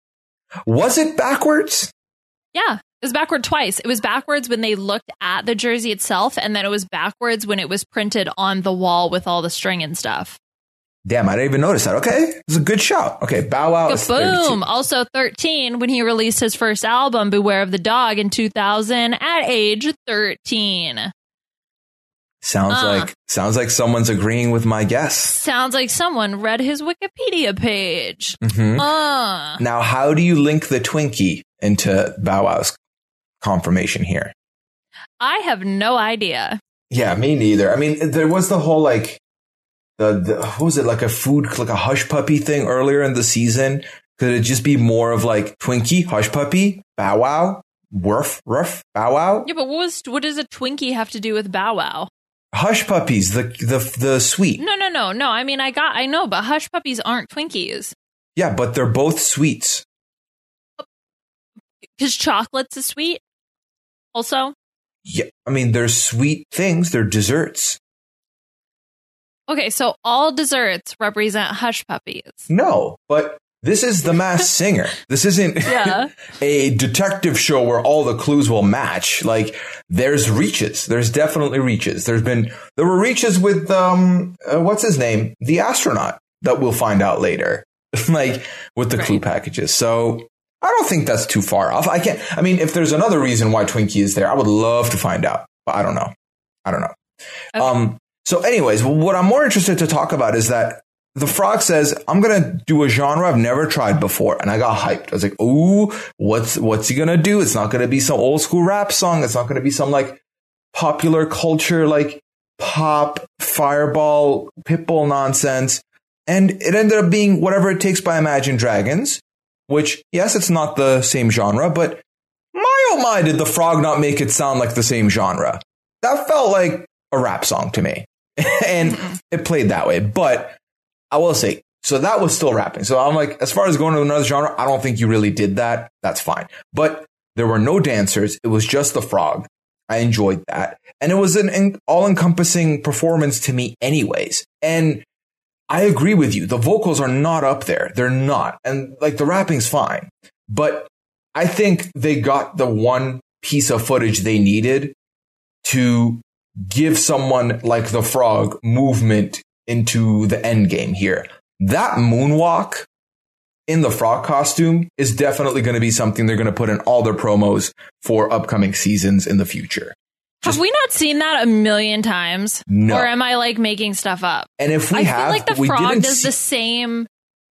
S5: Was it backwards?
S6: Yeah, it was backward twice. It was backwards when they looked at the jersey itself, and then it was backwards when it was printed on the wall with all the string and stuff.
S5: Damn, I didn't even notice that. Okay, it's a good shout. Okay, Bow Wow is
S6: boom. Also thirteen when he released his first album, Beware of the Dog, in two thousand at age thirteen.
S5: Sounds uh, like sounds like someone's agreeing with my guess.
S6: Sounds like someone read his Wikipedia page.
S5: Mm-hmm.
S6: Uh.
S5: Now, how do you link the Twinkie into Bow Wow's confirmation here?
S6: I have no idea.
S5: Yeah, me neither. I mean, there was the whole like the, the what was it like a food like a hush puppy thing earlier in the season? Could it just be more of like Twinkie, hush puppy, Bow Wow, woof, ruff, Bow Wow?
S6: Yeah, but what was what does a Twinkie have to do with Bow Wow?
S5: Hush puppies, the the the sweet.
S6: No, no, no, no. I mean, I got, I know, but hush puppies aren't Twinkies.
S5: Yeah, but they're both sweets.
S6: Because chocolate's a sweet. Also.
S5: Yeah, I mean, they're sweet things. They're desserts.
S6: Okay, so all desserts represent hush puppies.
S5: No, but this is The Masked Singer. This isn't
S6: yeah.
S5: a detective show where all the clues will match. Like, there's reaches. There's definitely reaches. There's been, there were reaches with, um, uh, what's his name? The astronaut that we'll find out later, like with the right. clue packages. So I don't think that's too far off. I can't, I mean, if there's another reason why Twinkie is there, I would love to find out, but I don't know. I don't know. Okay. Um, so anyways, what I'm more interested to talk about is that the frog says, I'm going to do a genre I've never tried before. And I got hyped. I was like, ooh, what's, what's he going to do? It's not going to be some old school rap song. It's not going to be some like popular culture, like pop, Fireball, Pitbull nonsense. And it ended up being Whatever It Takes by Imagine Dragons, which, yes, it's not the same genre, but my oh my, did the frog not make it sound like the same genre? That felt like a rap song to me. And mm-hmm. it played that way. But I will say, so that was still rapping. So I'm like, as far as going to another genre, I don't think you really did that. That's fine. But there were no dancers. It was just the frog. I enjoyed that. And it was an all-encompassing performance to me anyways. And I agree with you. The vocals are not up there. They're not. And like the rapping's fine. But I think they got the one piece of footage they needed to give someone like the frog movement into the end game here. That moonwalk in the frog costume is definitely going to be something they're going to put in all their promos for upcoming seasons in the future.
S6: Just, have we not seen that a million times?
S5: No.
S6: Or am I like making stuff up?
S5: And if we
S6: I
S5: have,
S6: feel like the
S5: we
S6: frog
S5: didn't
S6: does
S5: see-
S6: the same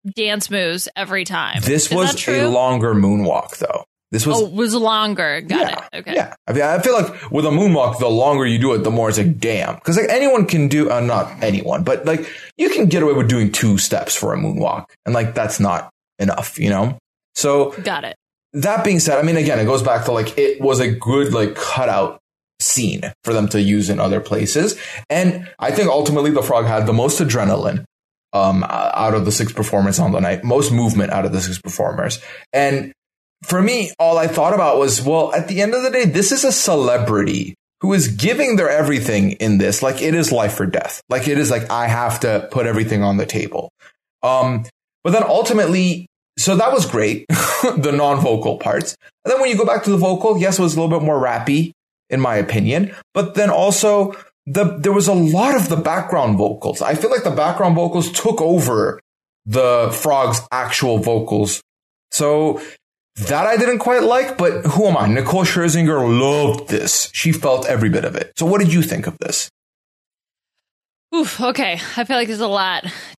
S6: dance moves every time.
S5: This
S6: Is
S5: was a longer moonwalk, though. This was
S6: oh, it was longer. Got
S5: yeah,
S6: it. Okay.
S5: Yeah. I mean, I feel like with a moonwalk, the longer you do it, the more it's like, damn. Because like anyone can do, uh, not anyone, but like you can get away with doing two steps for a moonwalk. And like that's not enough, you know? So
S6: got it.
S5: That being said, I mean, again, it goes back to like it was a good like cutout scene for them to use in other places. And I think ultimately the frog had the most adrenaline um, out of the six performers on the night, most movement out of the six performers. And for me, all I thought about was, well, at the end of the day, this is a celebrity who is giving their everything in this. Like it is life or death. Like it is like, I have to put everything on the table. Um, but then ultimately, so that was great, the non-vocal parts. And then when you go back to the vocal, yes, it was a little bit more rappy, in my opinion. But then also, the there was a lot of the background vocals. I feel like the background vocals took over the frog's actual vocals. So that I didn't quite like, but who am I? Nicole Scherzinger loved this. She felt every bit of it. So what did you think of this?
S6: Oof, okay. I feel like there's a lot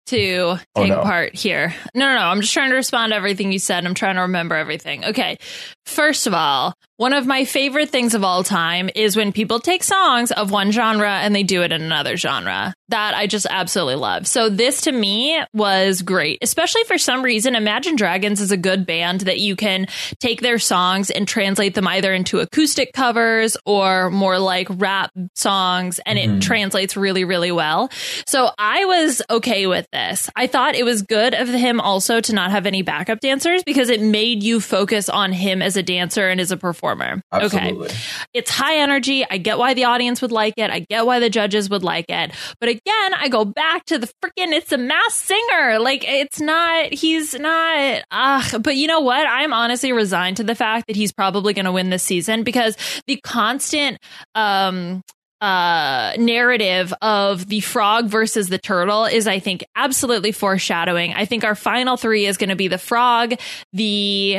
S6: to take
S5: oh, no.
S6: apart here. No, no, no. I'm just trying to respond to everything you said. I'm trying to remember everything. Okay. First of all, one of my favorite things of all time is when people take songs of one genre and they do it in another genre. That I just absolutely love. So this to me was great, especially for some reason. Imagine Dragons is a good band that you can take their songs and translate them either into acoustic covers or more like rap songs, and mm-hmm. it translates really, really well. So I was okay with this. I thought it was good of him also to not have any backup dancers because it made you focus on him as a dancer and as a performer.
S5: Absolutely.
S6: Okay. It's high energy. I get why the audience would like it. I get why the judges would like it. But again, I go back to the freaking, it's a Masked Singer. Like, it's not, he's not, ugh. But you know what? I'm honestly resigned to the fact that he's probably going to win this season because the constant, um, uh narrative of the frog versus the turtle is, I think, absolutely foreshadowing. I think our final three is going to be the frog, the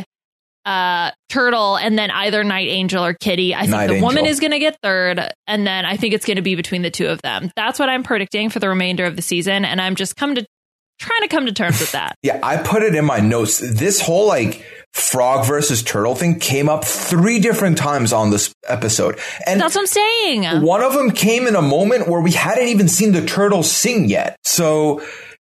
S6: uh turtle, and then either Night Angel or Kitty. I think
S5: Night
S6: the
S5: Angel.
S6: woman is going to get third, and then I think it's going to be between the two of them. That's what I'm predicting for the remainder of the season, and I'm just come to trying to come to terms with that.
S5: Yeah, I put it in my notes. This whole like frog versus turtle thing came up three different times on this episode. And
S6: that's what I'm saying.
S5: One of them came in a moment where we hadn't even seen the turtle sing yet. So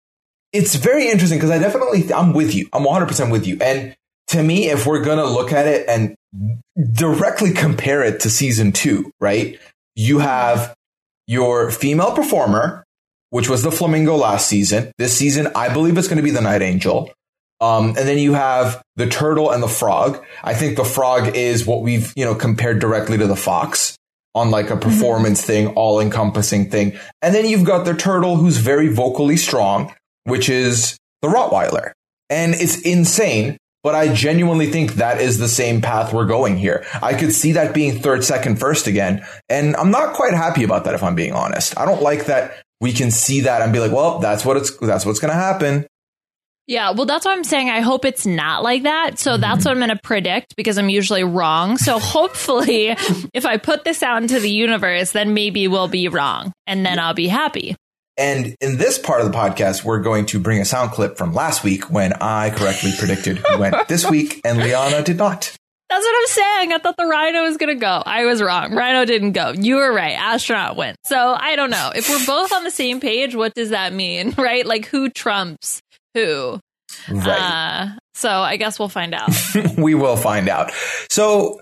S5: it's very interesting because I definitely, I'm with you. I'm one hundred percent with you. And to me, if we're going to look at it and directly compare it to season two, right? You have your female performer, which was the flamingo last season. This season, I believe it's going to be the Night Angel. Um, and then you have the turtle and the frog. I think the frog is what we've, you know, compared directly to the fox on like a performance mm-hmm. thing, all encompassing thing. And then you've got the turtle who's very vocally strong, which is the Rottweiler. And it's insane, but I genuinely think that is the same path we're going here. I could see that being third, second, first again. And I'm not quite happy about that, if I'm being honest. I don't like that we can see that and be like, well, that's what it's, that's what's going to happen.
S6: Yeah, well, that's what I'm saying. I hope it's not like that. So that's what I'm going to predict because I'm usually wrong. So hopefully, if I put this out into the universe, then maybe we'll be wrong and then I'll be happy.
S5: And in this part of the podcast, we're going to bring a sound clip from last week when I correctly predicted who went this week and Liana did not.
S6: That's what I'm saying. I thought the rhino was going to go. I was wrong. Rhino didn't go. You were right. Astronaut went. So I don't know. If we're both on the same page, what does that mean? Right? Like who trumps who?
S5: Right.
S6: Uh, so I guess we'll find out.
S5: We will find out. So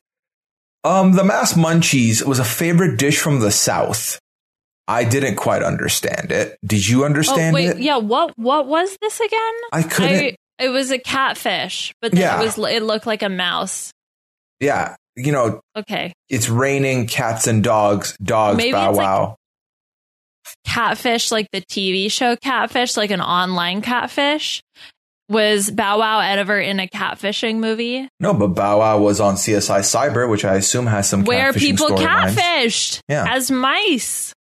S5: um, the Masked Munchies was a favorite dish from the South. I didn't quite understand it. Did you understand
S6: oh, wait,
S5: it?
S6: Yeah. What What was this again?
S5: I couldn't.
S6: I, it was a catfish, but then
S5: yeah.
S6: it was it looked like a mouse.
S5: Yeah. You know.
S6: Okay.
S5: It's raining cats and dogs. Dogs.
S6: Maybe
S5: bow
S6: it's
S5: wow.
S6: Like Catfish, like the T V show Catfish, like an online catfish. Was Bow Wow ever in a catfishing movie?
S5: No, but Bow Wow was on C S I Cyber, which I assume has some
S6: where people
S5: catfished
S6: lines.
S5: Yeah.
S6: as mice.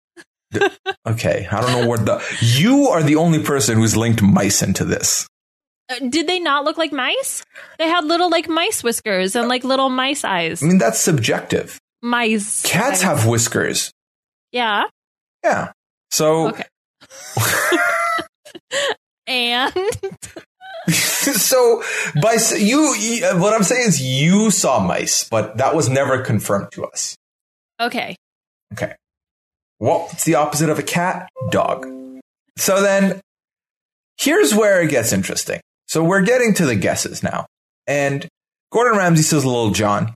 S5: Okay, I don't know what the... You are the only person who's linked mice into this.
S6: Uh, did they not look like mice? They had little like mice whiskers and like little mice eyes.
S5: I mean, that's subjective.
S6: Mice.
S5: Cats have whiskers.
S6: Yeah.
S5: Yeah. So...
S6: Okay. And...
S5: So, by you, you, what I'm saying is you saw mice, but that was never confirmed to us.
S6: Okay.
S5: Okay. What's the opposite of a cat? Dog. So then, here's where it gets interesting. So we're getting to the guesses now. And Gordon Ramsay says Lil Jon.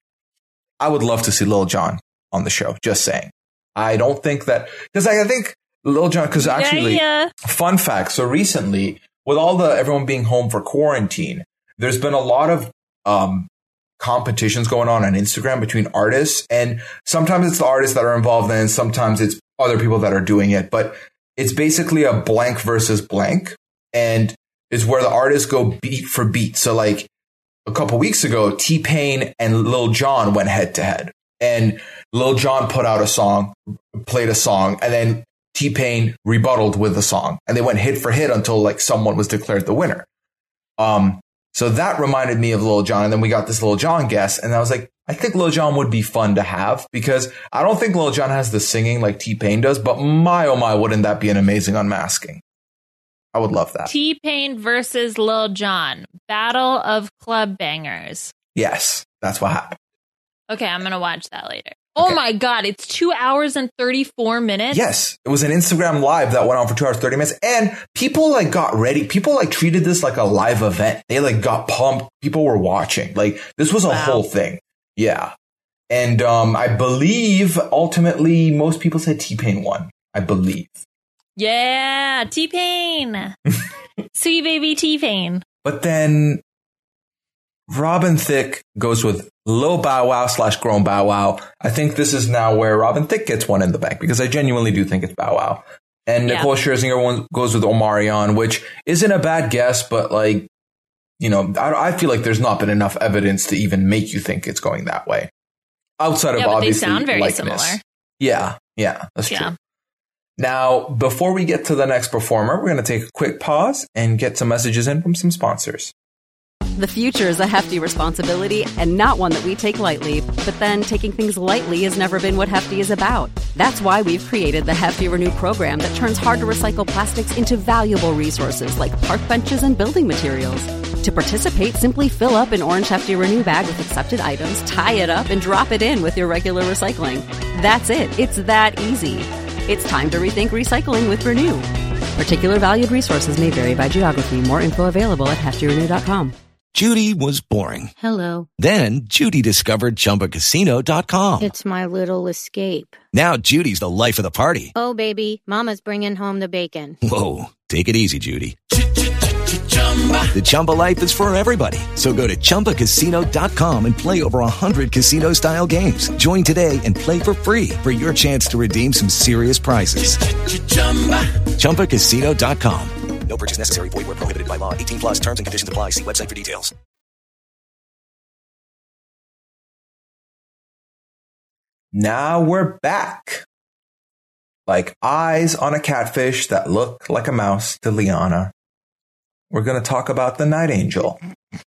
S5: I would love to see Lil Jon on the show, just saying. I don't think that, because I think Lil Jon, because actually,
S6: yeah, yeah.
S5: Fun fact, so recently, with all the, everyone being home for quarantine, there's been a lot of um, competitions going on on Instagram between artists, and sometimes it's the artists that are involved and sometimes it's other people that are doing it, but it's basically a blank versus blank, and it's where the artists go beat for beat. So like a couple weeks ago, T-Pain and Lil Jon went head to head, and Lil Jon put out a song, played a song, and then T-Pain rebutted with the song, and they went hit for hit until like someone was declared the winner. Um, So that reminded me of Lil Jon. And then we got this Lil Jon guest. And I was like, I think Lil Jon would be fun to have, because I don't think Lil Jon has the singing like T-Pain does. But my, oh my, wouldn't that be an amazing unmasking? I would love that.
S6: T-Pain versus Lil Jon. Battle of Club Bangers.
S5: Yes, that's what happened.
S6: Okay, I'm going to watch that later. Oh
S5: Okay.
S6: my God, it's two hours and thirty-four minutes?
S5: Yes, it was an Instagram live that went on for two hours, thirty minutes. And people like got ready. People like treated this like a live event. They like got pumped. People were watching. Like this was a
S6: Wow.
S5: whole thing. Yeah. And um, I believe ultimately most people said T-Pain won. I believe.
S6: Yeah, T-Pain. Sweet baby T-Pain.
S5: But then Robin Thicke goes with Lil Bow Wow slash Grown Bow Wow. I think this is now where Robin Thicke gets one in the bank, because I genuinely do think it's Bow Wow. And
S6: Yeah.
S5: Nicole Scherzinger one goes with Omarion, which isn't a bad guess, but like, you know, I, I feel like there's not been enough evidence to even make you think it's going that way. Outside of
S6: Yeah, but they
S5: obviously
S6: sound very
S5: likeness.
S6: similar.
S5: Yeah, yeah, that's
S6: Yeah.
S5: true. Now, before we get to the next performer, we're going to take a quick pause and get some messages in from some sponsors.
S1: The future is a hefty responsibility and not one that we take lightly. But then taking things lightly has never been what Hefty is about. That's why we've created the Hefty Renew program that turns hard to recycle plastics into valuable resources like park benches and building materials. To participate, simply fill up an orange Hefty Renew bag with accepted items, tie it up, and drop it in with your regular recycling. That's it. It's that easy. It's time to rethink recycling with Renew. Particular valued resources may vary by geography. More info available at hefty renew dot com.
S8: Judy was boring.
S9: Hello.
S8: Then Judy discovered Chumba Casino dot com.
S9: It's my little escape.
S8: Now Judy's the life of the party.
S9: Oh, baby, mama's bringing home the bacon.
S8: Whoa, take it easy, Judy. The Chumba life is for everybody. So go to Chumba Casino dot com and play over one hundred casino-style games. Join today and play for free for your chance to redeem some serious prizes. Chumba Casino dot com. No purchase necessary. Void where prohibited by law. eighteen plus terms and conditions apply. See website for details.
S5: Now we're back. Like eyes on a catfish that look like a mouse to Liana. We're going to talk about the Night Angel.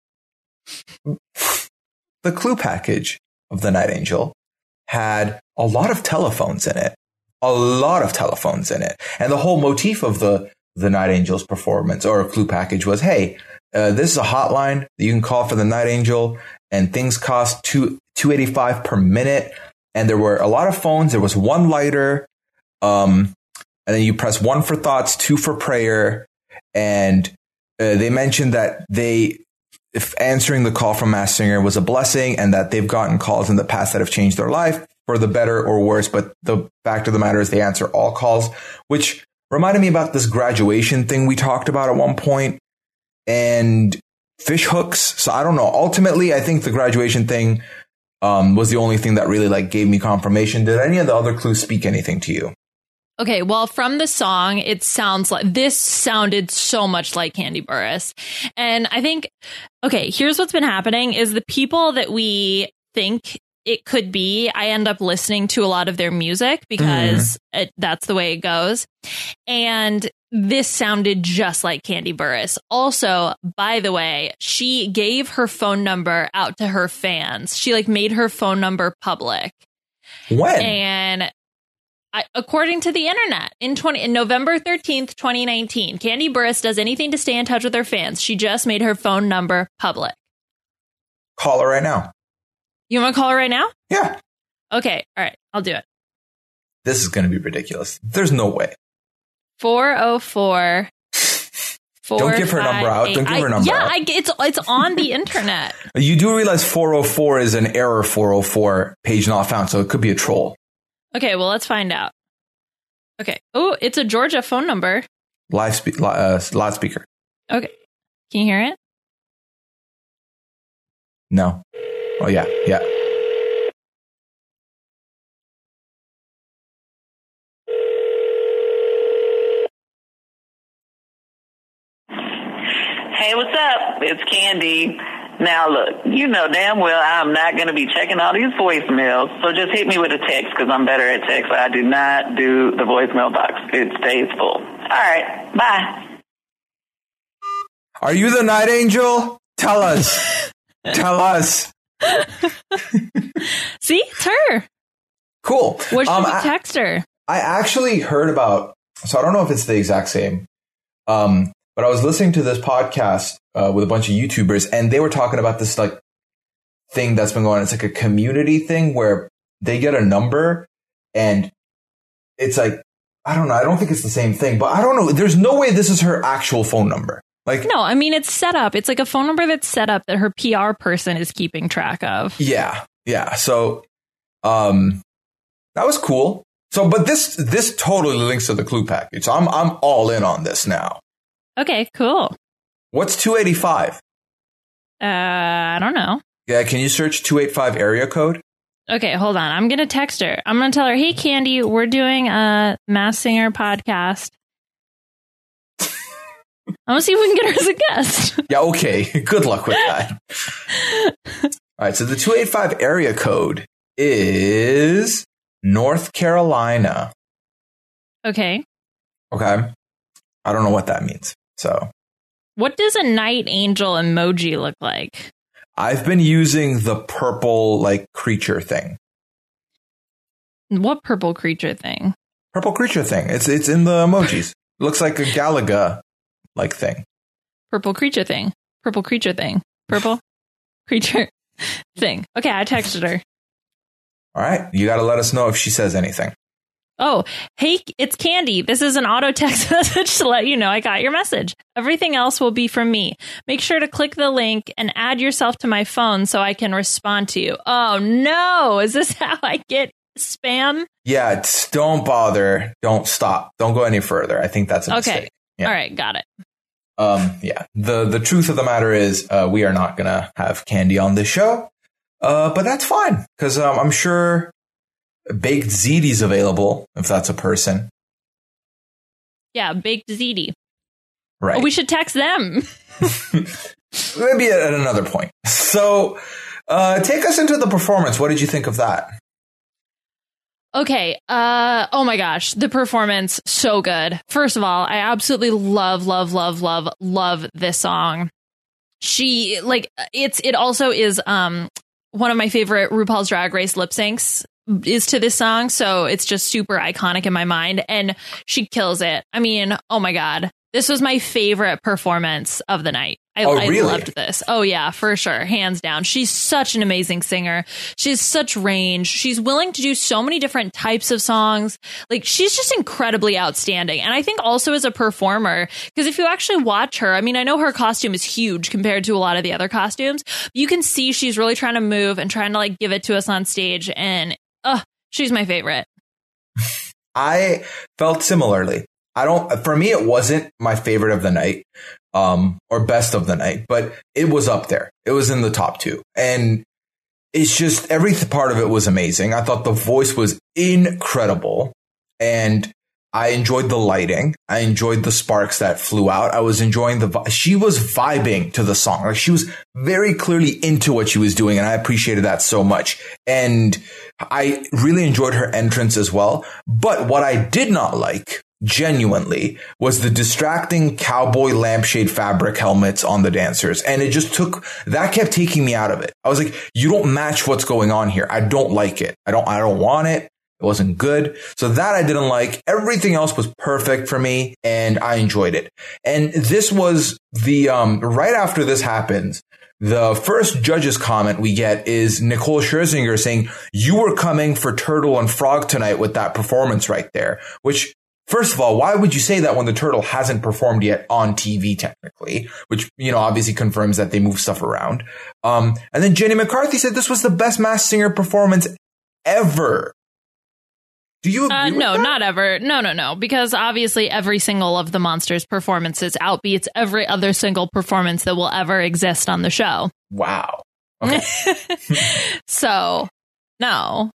S5: The clue package of the Night Angel had a lot of telephones in it. A lot of telephones in it. And the whole motif of the, the Night Angel's performance or clue package was, hey, uh, this is a hotline that you can call for the Night Angel, and things cost two, two eighty-five per minute. And there were a lot of phones. There was one lighter. Um, and then you press one for thoughts, two for prayer. And uh, they mentioned that they, if answering the call from Masked Singer was a blessing, and that they've gotten calls in the past that have changed their life for the better or worse. But the fact of the matter is they answer all calls, which reminded me about this graduation thing we talked about at one point, and fish hooks. So I don't know. Ultimately, I think the graduation thing um, was the only thing that really like gave me confirmation. Did any of the other clues speak anything to you?
S6: Okay, well, from the song, it sounds like this sounded so much like Candy Burris. And I think, okay, here's what's been happening is the people that we think it could be, I end up listening to a lot of their music because mm. it, that's the way it goes. And this sounded just like Candy Burris. Also, by the way, she gave her phone number out to her fans. She like made her phone number public.
S5: When?
S6: And I, according to the internet, in twenty in November thirteenth, twenty nineteen, Kandi Burruss does anything to stay in touch with her fans. She just made her phone number public.
S5: Call her right now.
S6: You want to call her right now?
S5: Yeah.
S6: Okay. All right. I'll do it.
S5: This is going to be ridiculous. There's no way.
S6: four oh four
S5: Don't give her number out. Don't give her number
S6: yeah,
S5: out.
S6: Yeah, it's it's on the internet.
S5: You do realize four oh four is an error four oh four, page not found, so it could be a troll.
S6: Okay, well, let's find out. Okay. Oh, it's a Georgia phone number.
S5: Live spe- uh, loudspeaker.
S6: Okay. Can you hear it?
S5: No. Oh, yeah. Yeah.
S10: Hey, what's up? It's Kandi. Now, look, you know damn well I'm not going to be checking all these voicemails, so just hit me with a text because I'm better at text. I do not do the voicemail box. It stays full. All right, bye.
S5: Are you the night angel? Tell us. Tell us.
S6: See? It's her.
S5: Cool.
S6: What should
S5: um,
S6: we text her?
S5: I, I actually heard about, so I don't know if it's the exact same, um, but I was listening to this podcast uh, with a bunch of YouTubers, and they were talking about this like thing that's been going on. It's like a community thing where they get a number, and it's like, I don't know. I don't think it's the same thing, but I don't know. There's no way this is her actual phone number. Like,
S6: no, I mean, it's set up. It's like a phone number that's set up that her P R person is keeping track of.
S5: Yeah. Yeah. So, um, that was cool. So, but this, this totally links to the clue package. So I'm, I'm all in on this now.
S6: Okay, cool.
S5: What's two eighty-five?
S6: Uh, I don't know.
S5: Yeah. Can you search two eighty-five area code?
S6: Okay, hold on. I'm going to text her. I'm going to tell her, hey, Kandi, we're doing a Masked Singer podcast. I want to see if we can get her as a guest.
S5: Yeah, okay. Good luck with that. All right, so the two eighty-five area code is North Carolina.
S6: Okay.
S5: Okay. I don't know what that means. So,
S6: what does a night angel emoji look like?
S5: I've been using the purple, like, creature thing.
S6: What purple creature thing?
S5: Purple creature thing. It's it's in the emojis. It looks like a Galaga. Like thing.
S6: Purple creature thing. Purple creature thing. Purple creature thing. Okay, I texted her.
S5: All right. You got to let us know if she says anything.
S6: Oh, hey, it's Kandi. This is an auto text message to let you know I got your message. Everything else will be from me. Make sure to click the link and add yourself to my phone so I can respond to you. Oh, no. Is this how I get spam?
S5: Yeah, it's, don't bother. Don't stop. Don't go any further. I think that's a
S6: okay.
S5: mistake. Yeah.
S6: All right. Got it.
S5: Um, yeah, the, the truth of the matter is, uh, we are not going to have Kandi on this show. Uh, but that's fine. Cause, um, I'm sure Baked Ziti's available if that's a person.
S6: Yeah. Baked Ziti.
S5: Right.
S6: Oh, we should text them.
S5: Maybe at another point. So, uh, take us into the performance. What did you think of that?
S6: Okay. Uh, oh my gosh. The performance. So good. First of all, I absolutely love, love, love, love, love this song. She like it's, it also is, um, one of my favorite RuPaul's Drag Race lip syncs is to this song. So it's just super iconic in my mind and she kills it. I mean, oh my God. This was my favorite performance of the night. I,
S5: oh,
S6: I
S5: really?
S6: loved this. Oh, yeah, for sure. Hands down. She's such an amazing singer. She has such range. She's willing to do so many different types of songs. Like, she's just incredibly outstanding. And I think also as a performer, because if you actually watch her, I mean, I know her costume is huge compared to a lot of the other costumes. You can see she's really trying to move and trying to, like, give it to us on stage. And, uh, she's my favorite.
S5: I felt similarly. I don't, for me, it wasn't my favorite of the night, um, or best of the night, but it was up there. It was in the top two. And it's just, every part of it was amazing. I thought the voice was incredible and I enjoyed the lighting. I enjoyed the sparks that flew out. I was enjoying the, she was vibing to the song. Like she was very clearly into what she was doing. And I appreciated that so much. And I really enjoyed her entrance as well. But what I did not like, genuinely, was the distracting cowboy lampshade fabric helmets on the dancers. And it just took, that kept taking me out of it. I was like, you don't match what's going on here. I don't like it. I don't, I don't want it. It wasn't good. So that I didn't like. Everything else was perfect for me, and I enjoyed it. And this was the, um, right after this happens, the first judge's comment we get is Nicole Scherzinger saying, you were coming for Turtle and Frog tonight with that performance right there. Which, first of all, why would you say that when the Turtle hasn't performed yet on T V technically? Which, you know, obviously confirms that they move stuff around. Um, and then Jenny McCarthy said this was the best Masked Singer performance ever. Do you agree
S6: uh,
S5: with
S6: no,
S5: that?
S6: not ever. No, no, no. Because obviously every single of the Monsters performances outbeats every other single performance that will ever exist on the show.
S5: Wow. Okay.
S6: So, no.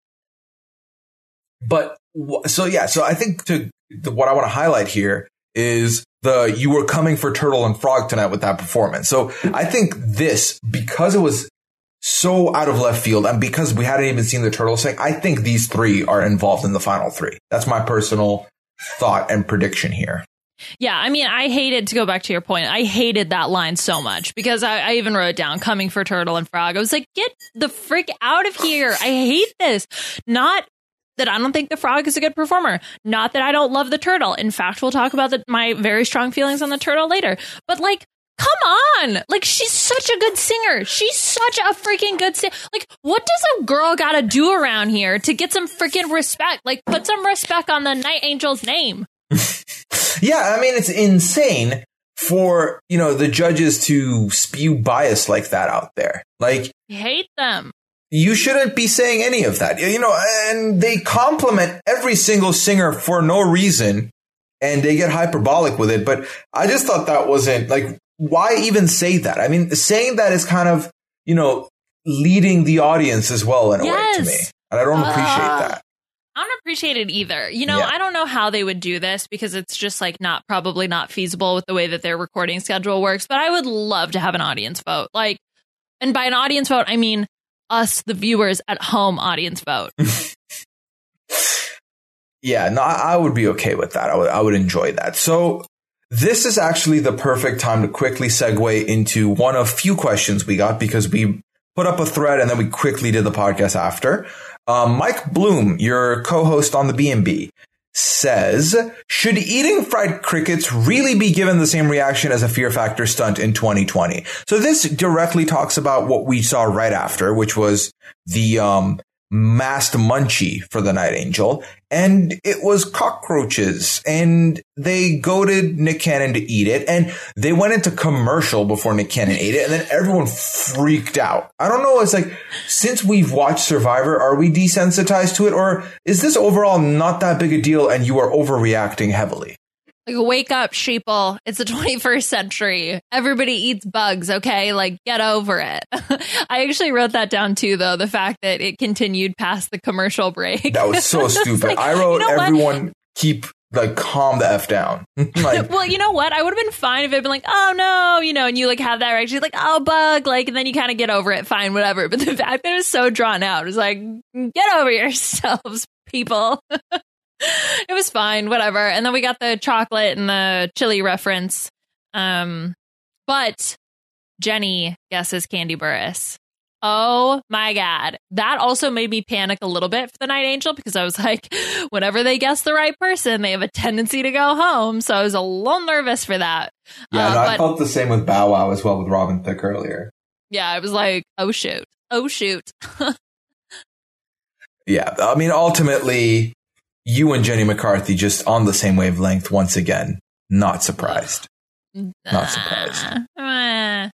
S5: But so, yeah, so I think to the, what I want to highlight here is the you were coming for Turtle and Frog tonight with that performance. So I think this, because it was so out of left field, and because we hadn't even seen the Turtle sing, I think these three are involved in the final three. That's my personal thought and prediction here.
S6: Yeah, I mean, I hated, to go back to your point, I hated that line so much because I, I even wrote down coming for Turtle and Frog. I was like, get the frick out of here. I hate this. Not that I don't think the Frog is a good performer. Not that I don't love the Turtle. In fact, we'll talk about the, my very strong feelings on the Turtle later. But like, come on. Like, she's such a good singer. She's such a freaking good singer. Like, what does a girl got to do around here to get some freaking respect? Like, put some respect on the Night Angel's name.
S5: Yeah, I mean, it's insane for, you know, the judges to spew bias like that out there. Like,
S6: I hate them.
S5: You shouldn't be saying any of that, you know, and they compliment every single singer for no reason and they get hyperbolic with it. But I just thought that wasn't like, why even say that? I mean, saying that is kind of, you know, leading the audience as well in a
S6: yes.
S5: way to me. And I don't appreciate
S6: uh,
S5: that.
S6: I don't appreciate it either. You know,
S5: Yeah.
S6: I don't know how they would do this because it's just like not probably not feasible with the way that their recording schedule works. But I would love to have an audience vote. Like, and by an audience vote, I mean us, the viewers at home, audience vote.
S5: Yeah, no, I, I would be okay with that. I would, I would enjoy that. So this is actually the perfect time to quickly segue into one of few questions we got because we put up a thread and then we quickly did the podcast after. Um, Mike Bloom, your co-host on the B and B, says, should eating fried crickets really be given the same reaction as a Fear Factor stunt in twenty twenty? So this directly talks about what we saw right after, which was the um, masked munchie for the Night Angel. And it was cockroaches. And they goaded Nick Cannon to eat it. And they went into commercial before Nick Cannon ate it. And then everyone freaked out. I don't know. It's like, since we've watched Survivor, are we desensitized to it? Or is this overall not that big a deal and you are overreacting heavily?
S6: Like, wake up, sheeple. It's the twenty-first century. Everybody eats bugs, okay? Like, get over it. I actually wrote that down, too, though. The fact that it continued past the commercial break.
S5: That was so stupid.
S6: Like,
S5: I wrote,
S6: you know
S5: everyone
S6: what?
S5: keep, like, calm the F down. Like,
S6: well, you know what? I would have been fine if it had been like, oh, no, you know, and you, like, have that reaction, like, oh, bug, like, and then you kind of get over it, fine, whatever. But the fact that it was so drawn out, it was like, get over yourselves, people. It was fine, whatever. And then we got the chocolate and the chili reference. Um, but Jenny guesses Candy Burris. Oh my God. That also made me panic a little bit for the Night Angel because I was like, whenever they guess the right person, they have a tendency to go home. So I was a little nervous for that.
S5: Yeah,
S6: uh,
S5: no, I
S6: but,
S5: felt the same with Bow Wow as well with Robin Thicke earlier.
S6: Yeah, I was like, oh, shoot. Oh, shoot.
S5: Yeah, I mean, ultimately, you and Jenny McCarthy just on the same wavelength once again. Not surprised. Not surprised.
S6: Uh,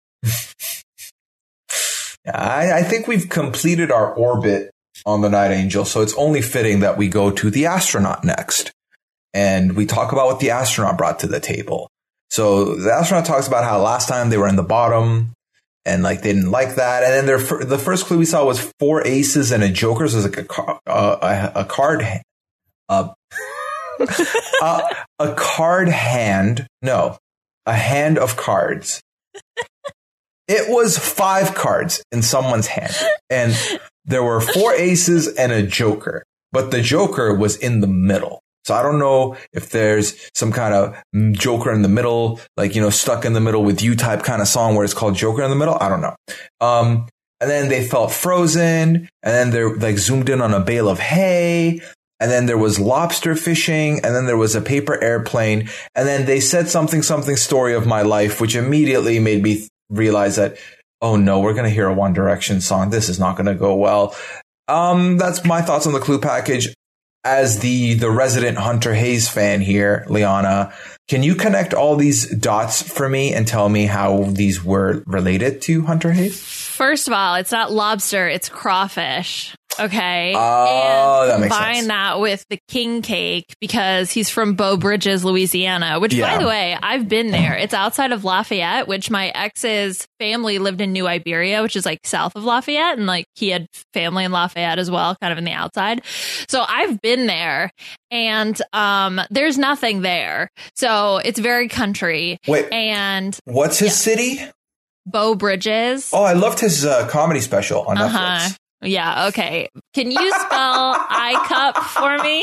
S5: Yeah, I, I think we've completed our orbit on the Night Angel, so it's only fitting that we go to the astronaut next. And we talk about what the astronaut brought to the table. So the astronaut talks about how last time they were in the bottom and like they didn't like that. And then their, the first clue we saw was four aces and a joker. So it was like a, car, uh, a, a card, uh, uh, a card hand. No, a hand of cards. It was five cards in someone's hand. And there were four aces and a joker. But the joker was in the middle. So I don't know if there's some kind of Joker in the middle, like, you know, stuck in the middle with you type kind of song where it's called Joker in the Middle. I don't know. Um, and then they felt frozen, and then they're like zoomed in on a bale of hay, and then there was lobster fishing, and then there was a paper airplane, and then they said something, something story of my life, which immediately made me realize that, oh no, we're going to hear a One Direction song. This is not going to go well. Um, that's my thoughts on the clue package. As the, the resident Hunter Hayes fan here, Liana, can you connect all these dots for me and tell me how these were related to Hunter Hayes?
S6: First of all, it's not lobster, it's crawfish. Okay.
S5: Oh,
S6: and
S5: that makes
S6: combine
S5: sense.
S6: that with the king cake because he's from Beau Bridges, Louisiana, which,
S5: Yeah.
S6: by the way, I've been there. It's outside of Lafayette, which my ex's family lived in New Iberia, which is like south of Lafayette. And like he had family in Lafayette as well, kind of in the outside. So I've been there and um, there's nothing there. So it's very country.
S5: Wait,
S6: and
S5: what's his
S6: yeah.
S5: city?
S6: Beau Bridges.
S5: Oh, I loved his uh, comedy special on
S6: Uh-huh.
S5: Netflix.
S6: Yeah, okay. Can you spell I cup for me?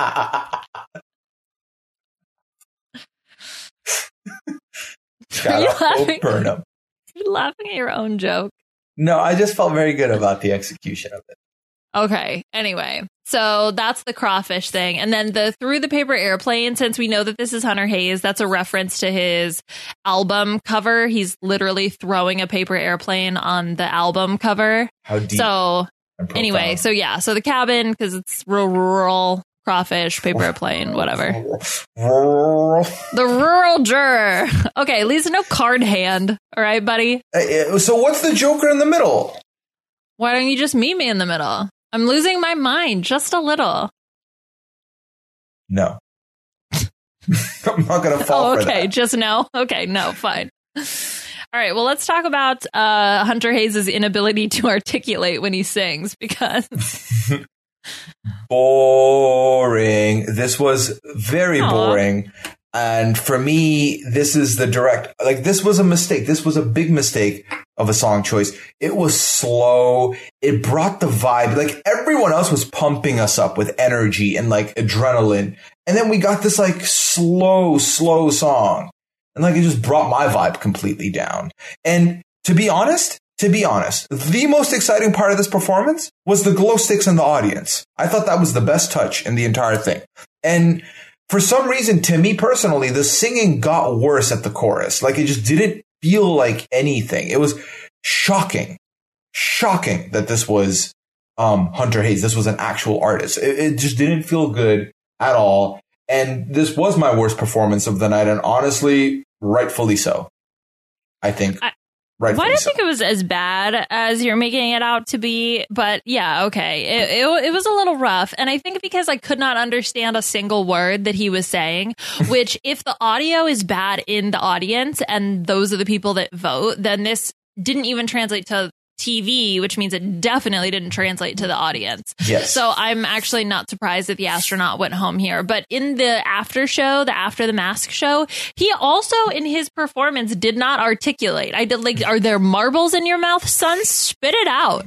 S5: Shout
S6: Are you
S5: out
S6: laughing?
S5: Bo Burnham.
S6: You're laughing at your own joke.
S5: No, I just felt very good about the execution of it.
S6: Okay. Anyway, so that's the crawfish thing. And then the Through the Paper Airplane, since we know that this is Hunter Hayes, that's a reference to his album cover. He's literally throwing a paper airplane on the album cover.
S5: How deep.
S6: So
S5: and
S6: anyway,
S5: profound.
S6: so yeah, so the cabin, because it's real rural, crawfish, paper airplane, whatever. The rural juror. Okay, Lisa, no card hand. All right, buddy.
S5: Uh, So what's the Joker in the middle?
S6: Why don't you just meet me in the middle? I'm losing my mind just a little.
S5: No. I'm not going to fall
S6: Oh,
S5: for
S6: okay.
S5: that.
S6: Just no. Okay, no, fine. All right. Well, let's talk about uh, Hunter Hayes' inability to articulate when he sings because
S5: Boring. This was very
S6: Aw.
S5: boring. And for me, this is the direct, like, this was a mistake. This was a big mistake of a song choice. It was slow. It brought the vibe. Like, everyone else was pumping us up with energy and like adrenaline. And then we got this like slow, slow song. And like, it just brought my vibe completely down. And to be honest, to be honest, the most exciting part of this performance was the glow sticks in the audience. I thought that was the best touch in the entire thing. And for some reason, to me personally, the singing got worse at the chorus. Like, it just didn't feel like anything. It was shocking, shocking that this was um, Hunter Hayes. This was an actual artist. It, it just didn't feel good at all. And this was my worst performance of the night. And honestly, rightfully so. I think.
S6: I-
S5: Rightfully
S6: Well, I don't
S5: so.
S6: think it was as bad as you're making it out to be, but yeah, okay. It, it, it was a little rough. And I think because I could not understand a single word that he was saying, which if the audio is bad in the audience and those are the people that vote, then this didn't even translate to T V, which means it definitely didn't translate to the audience.
S5: Yes.
S6: So I'm actually not surprised that the astronaut went home here. But in the after show, the After the Mask show, he also in his performance did not articulate. I did like, are there marbles in your mouth, son? Spit it out.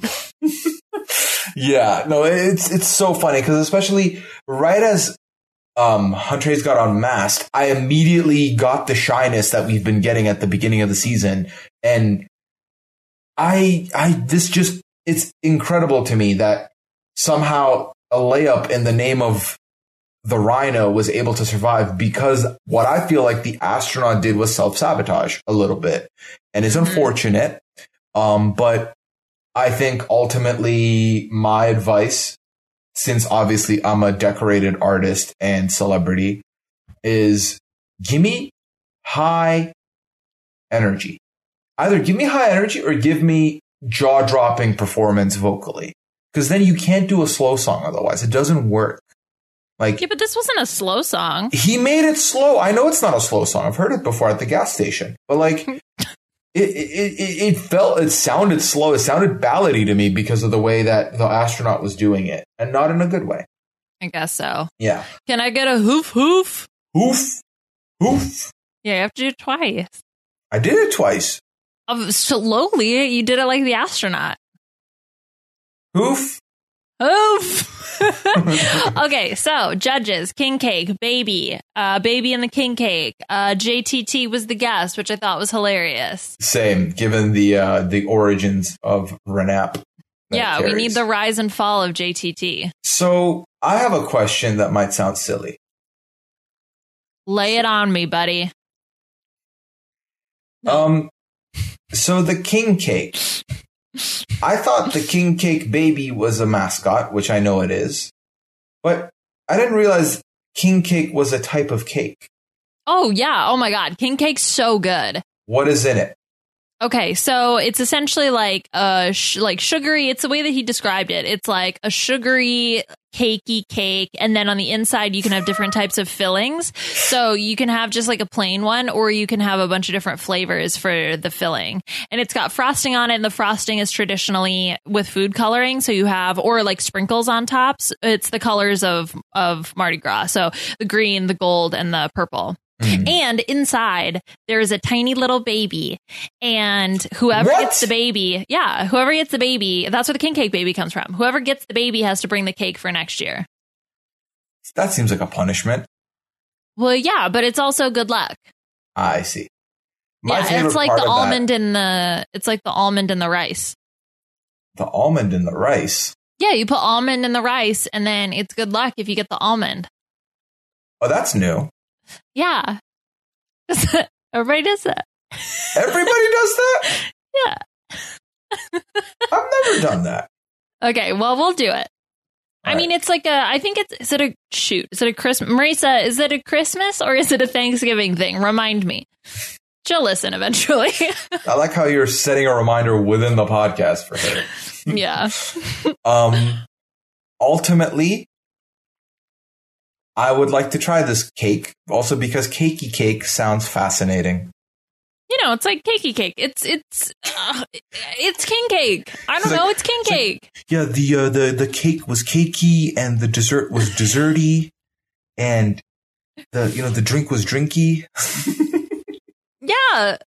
S5: Yeah, no, it's it's so funny because especially right as um, Hunter Hayes got unmasked, I immediately got the shyness that we've been getting at the beginning of the season, and I I this just it's incredible to me that somehow a layup in the name of the Rhino was able to survive because what I feel like the astronaut did was self-sabotage a little bit, and it's unfortunate, um, but I think ultimately my advice, since obviously I'm a decorated artist and celebrity, is give me high energy. Either give me high energy or give me jaw-dropping performance vocally. Because then you can't do a slow song otherwise. It doesn't work. Like,
S6: Yeah, but this wasn't a slow song.
S5: he made it slow. I know it's not a slow song. I've heard it before at the gas station. But like, it, it, it, it felt, it sounded slow. It sounded ballady to me because of the way that the astronaut was doing it. And not in a good way.
S6: I guess so.
S5: Yeah.
S6: Can I get a hoof hoof?
S5: Hoof. Hoof.
S6: Yeah, you have to do it twice.
S5: I did it twice.
S6: Uh, slowly, you did it like the astronaut.
S5: Hoof.
S6: Oof. Okay, so judges, king cake, baby, uh, baby and the king cake. Uh, J T T was the guest, which I thought was hilarious.
S5: Same, given the uh, the origins of Renap.
S6: Yeah, we need the rise and fall of J T T.
S5: So I have a question that might sound silly.
S6: Lay it on me, buddy.
S5: Um, so the king cake. I thought the king cake baby was a mascot, which I know it is, but I didn't realize king cake was a type of cake.
S6: Oh, yeah. Oh, my God. King cake's so good.
S5: What is in it?
S6: Okay, so it's essentially like a sh- like sugary. It's the way that he described it. It's like a sugary, cakey cake, and then on the inside you can have different types of fillings. So you can have just like a plain one, or you can have a bunch of different flavors for the filling. And it's got frosting on it, and the frosting is traditionally with food coloring. So you have, or like sprinkles on tops. It's the colors of of Mardi Gras. So the green, the gold, and the purple. Mm. And inside, there is a tiny little baby. And whoever
S5: what?
S6: gets the baby, yeah, whoever gets the baby, that's where the king cake baby comes from. Whoever gets the baby has to bring the cake for next year.
S5: That seems like a punishment.
S6: Well, yeah, but it's also good luck.
S5: I see. My
S6: yeah, it's like the almond
S5: that,
S6: in the, it's like the almond in the rice.
S5: The almond in the rice?
S6: Yeah, you put almond in the rice, and then it's good luck if you get the almond.
S5: Oh, that's new.
S6: Yeah. Everybody does that.
S5: Everybody does that?
S6: Yeah.
S5: I've never done that.
S6: Okay, well, we'll do it. All I right. mean, it's like a, I think it's, is it a, shoot, is it a Christmas? Marisa, is it a Christmas or is it a Thanksgiving thing? Remind me. She'll listen eventually.
S5: I like how you're setting a reminder within the podcast for her.
S6: Yeah.
S5: um. Ultimately, I would like to try this cake, also because cakey cake sounds fascinating.
S6: You know, it's like cakey cake. It's it's uh, it's king cake. I don't
S5: it's
S6: know.
S5: Like,
S6: it's king
S5: it's
S6: cake.
S5: Like, yeah, the uh, the the cake was cakey, and the dessert was desserty, and the you know the drink was drinky.
S6: Yeah.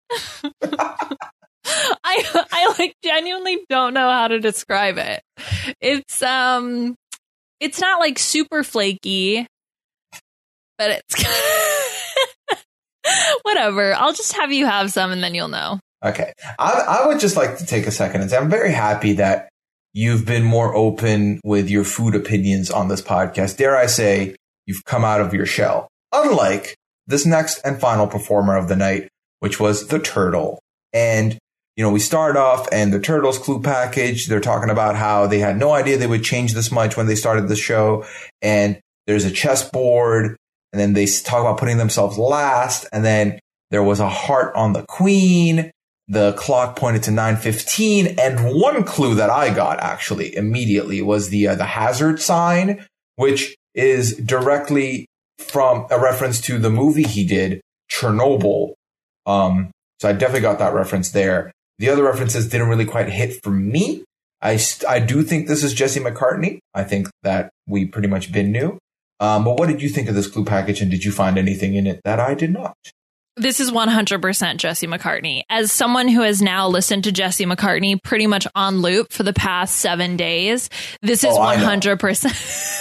S6: I I like genuinely don't know how to describe it. It's um, it's not like super flaky. But it's whatever. I'll just have you have some and then you'll know.
S5: Okay. I, I would just like to take a second and say I'm very happy that you've been more open with your food opinions on this podcast. Dare I say, you've come out of your shell. Unlike this next and final performer of the night, which was the Turtle. And, you know, we start off and the Turtles clue package. They're talking about how they had no idea they would change this much when they started the show. And there's a chessboard. And then they talk about putting themselves last. And then there was a heart on the queen. The clock pointed to nine fifteen. And one clue that I got actually immediately was the uh, the hazard sign, which is directly from a reference to the movie he did, Chernobyl. Um, so I definitely got that reference there. The other references didn't really quite hit for me. I, I do think this is Jesse McCartney. I think that we pretty much been knew. Um, but what did you think of this clue package, and did you find anything in it that I did not?
S6: This is one hundred percent Jesse McCartney. As someone who has now listened to Jesse McCartney pretty much on loop for the past seven days, this is oh, one hundred percent.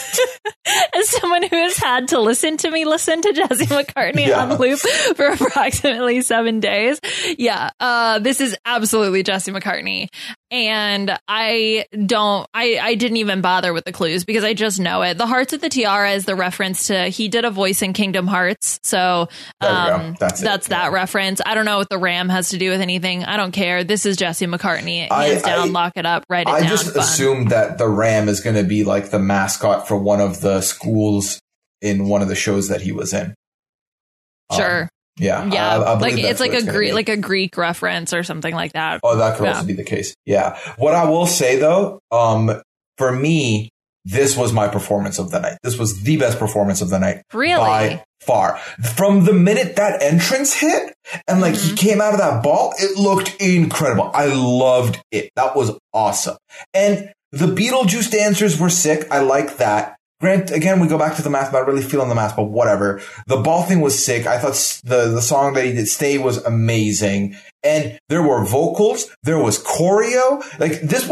S6: As someone who has had to listen to me listen to Jesse McCartney yeah. on loop for approximately seven days. Yeah, uh, this is absolutely Jesse McCartney. And I don't, I, I didn't even bother with the clues because I just know it. The Hearts with the Tiara is the reference to, he did a voice in Kingdom Hearts. So um, that's, that's that yeah. reference. I don't know what the Ram has to do with anything. I don't care. This is Jesse McCartney. Hands I, down, I, lock it up, write it
S5: I
S6: down.
S5: I just
S6: fun.
S5: assumed that the Ram is going to be like the mascot for one of the schools in one of the shows that he was in.
S6: Sure.
S5: Um, Yeah,
S6: yeah,
S5: I, I
S6: like it's like
S5: it's
S6: a Greek, like a Greek reference or something like that.
S5: Oh, that could
S6: yeah.
S5: also be the case. Yeah. What I will say though, um, for me, this was my performance of the night. This was the best performance of the night,
S6: really,
S5: by far. From the minute that entrance hit and like mm-hmm. he came out of that ball, it looked incredible. I loved it. That was awesome. And the Beetlejuice dancers were sick. I like that. Grant, again, we go back to the mask, not really feeling the mask, but whatever. The ball thing was sick. I thought the, the song that he did, Stay, was amazing. And there were vocals. There was choreo. Like, this was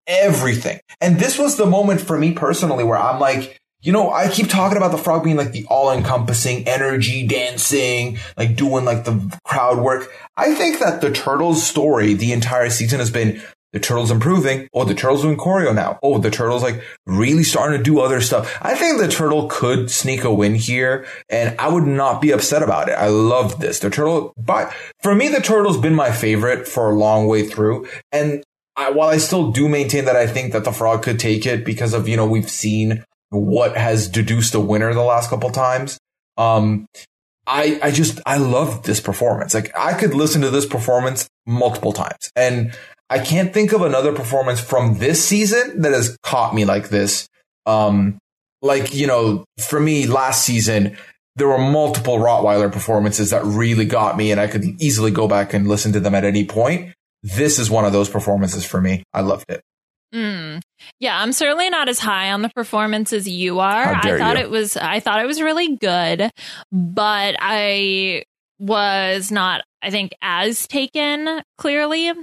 S5: everything. And this was the moment for me personally where I'm like, you know, I keep talking about the frog being like the all-encompassing energy, dancing, like doing like the crowd work. I think that the Turtles story the entire season has been the Turtles improving. Oh, the Turtles doing choreo now. Oh, the Turtles like really starting to do other stuff. I think the Turtle could sneak a win here, and I would not be upset about it. I love this. The Turtle, but for me, the Turtle's been my favorite for a long way through. And I, while I still do maintain that I think that the Frog could take it because of, you know, we've seen what has deduced a winner the last couple times. Um, I, I just, I love this performance. Like I could listen to this performance multiple times, and I can't think of another performance from this season that has caught me like this. Um, like, you know, for me last season, there were multiple Rottweiler performances that really got me, and I could easily go back and listen to them at any point. This is one of those performances for me. I loved it.
S6: Mm. Yeah, I'm certainly not as high on the performance as you are. I thought
S5: you.
S6: it was I thought it was really good, but I was not, I think, as taken clearly.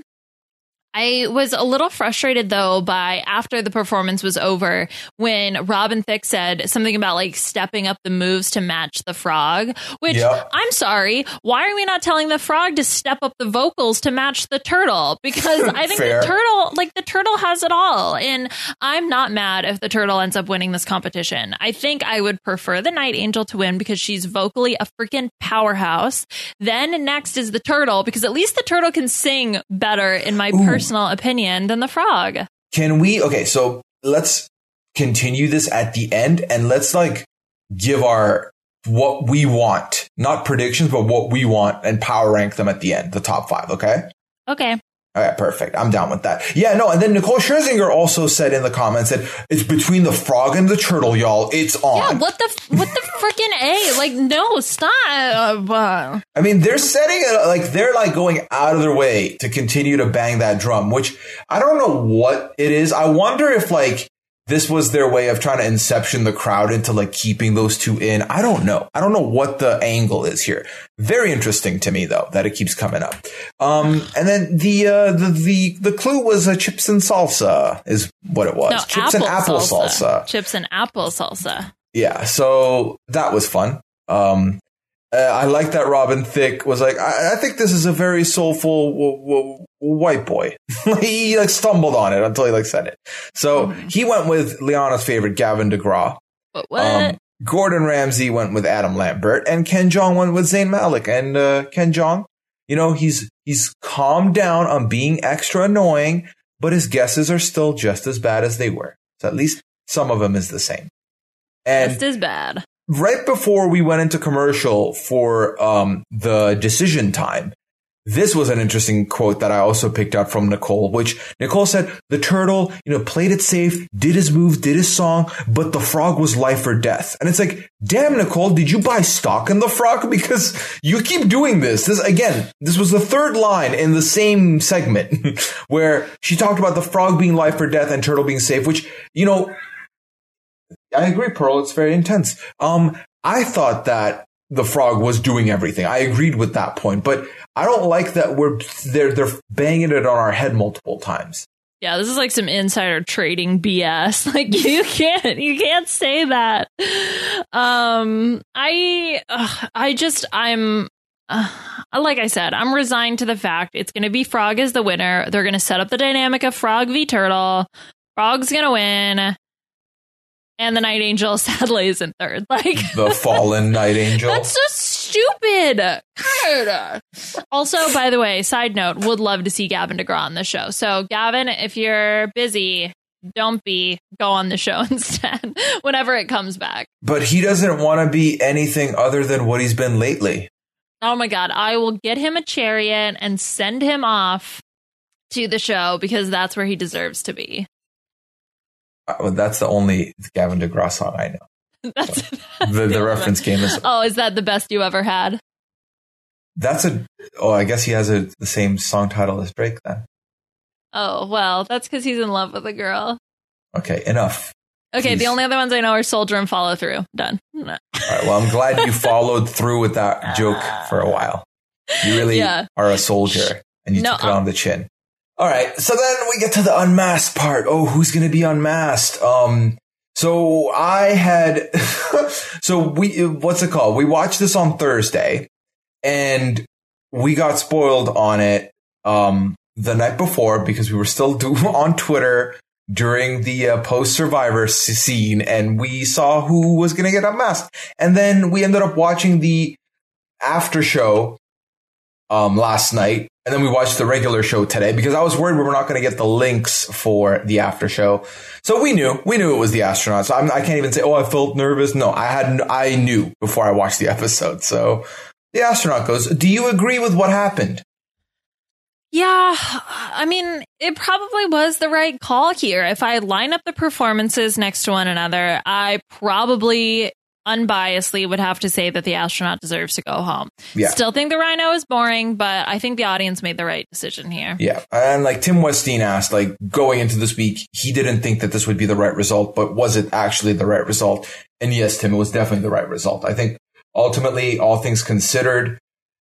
S6: I was a little frustrated, though, by after the performance was over, when Robin Thicke said something about like stepping up the moves to match the Frog, which yep. I'm sorry. Why are we not telling the Frog to step up the vocals to match the Turtle? Because I think the Turtle, like the Turtle has it all. And I'm not mad if the Turtle ends up winning this competition. I think I would prefer the Night Angel to win because she's vocally a freaking powerhouse. Then next is the Turtle, because at least the Turtle can sing better in my Ooh. personal opinion than the Frog.
S5: Can we? Okay, so let's continue this at the end, and let's like give our what we want, not predictions, but what we want, and power rank them at the end, the top five. Okay.
S6: Okay.
S5: All right, perfect. I'm down with that. Yeah, no, and then Nicole Scherzinger also said in the comments that it's between the Frog and the Turtle, y'all. It's on.
S6: Yeah, what the what the freaking A? Like, no, stop. Uh,
S5: I mean, they're setting it like they're like going out of their way to continue to bang that drum, which I don't know what it is. I wonder if like this was their way of trying to inception the crowd into like keeping those two in. I don't know. I don't know what the angle is here. Very interesting to me, though, that it keeps coming up. Um, and then the uh, the the the clue was uh, chips and salsa is what it was.
S6: No,
S5: chips
S6: apple
S5: and apple salsa.
S6: salsa. Chips and apple salsa.
S5: Yeah. So that was fun. Um, uh, I like that Robin Thicke was like, I, I think this is a very soulful w- w- white boy. He like stumbled on it until he like said it. So mm. he went with Liana's favorite, Gavin DeGraw.
S6: But what?
S5: Um, Gordon Ramsay went with Adam Lambert, and Ken Jeong went with Zayn Malik. And uh, Ken Jeong, you know, he's he's calmed down on being extra annoying, but his guesses are still just as bad as they were. So at least some of them is the same. And
S6: just as bad.
S5: Right before we went into commercial for um, the decision time, this was an interesting quote that I also picked up from Nicole, which Nicole said, the Turtle, you know, played it safe, did his move, did his song, but the Frog was life or death. And it's like, damn, Nicole, did you buy stock in the Frog? Because you keep doing this. This again, this was the third line in the same segment where she talked about the Frog being life or death and Turtle being safe, which, you know, I agree, Pearl. It's very intense. Um, I thought that the Frog was doing everything. I agreed with that point, but I don't like that we're they're they're banging it on our head multiple times.
S6: Yeah, this is like some insider trading B S. Like you can't you can't say that. Um, I uh, I just I'm. Uh, like I said, I'm resigned to the fact it's going to be Frog as the winner. They're going to set up the dynamic of Frog v Turtle. Frog's going to win. And the Night Angel sadly is in third. Like
S5: the fallen Night Angel.
S6: That's just stupid. God. Also, by the way, side note, would love to see Gavin DeGraw on the show. So Gavin, if you're busy, don't be, go on the show instead whenever it comes back.
S5: But he doesn't want to be anything other than what he's been lately.
S6: Oh my God. I will get him a chariot and send him off to the show because that's where he deserves to be.
S5: Well, that's the only Gavin DeGraw song I know.
S6: That's
S5: so the, the reference game is.
S6: Oh, is that the best you ever had?
S5: That's a. Oh, I guess he has a, the same song title as Drake then.
S6: Oh, well, that's because he's in love with a girl.
S5: Okay, enough.
S6: Okay,
S5: Please.
S6: The only other ones I know are Soldier and Follow Through. Done.
S5: All right, well, I'm glad you followed through with that joke for a while. You really yeah. are a soldier and you
S6: no,
S5: took it on the chin. All right. So then we get to the unmasked part. Oh, who's going to be unmasked? Um, so I had, so we, what's it called? We watched this on Thursday and we got spoiled on it, um, the night before because we were still do- on Twitter during the uh, post Survivor scene and we saw who was going to get unmasked. And then we ended up watching the after show, um, last night. And then we watched the regular show today because I was worried we were not going to get the links for the after show. So we knew, we knew it was the astronaut. So I'm, I can't even say, oh, I felt nervous. No, I had, I knew before I watched the episode. So the astronaut goes, do you agree with what happened?
S6: Yeah, I mean, it probably was the right call here. If I line up the performances next to one another, I probably unbiasedly would have to say that the astronaut deserves to go home. Yeah. Still think the Rhino is boring, but I think the audience made the right decision here.
S5: Yeah. And like Tim Westeen asked, like going into this week, he didn't think that this would be the right result, but was it actually the right result? And yes, Tim, it was definitely the right result. I think ultimately, all things considered,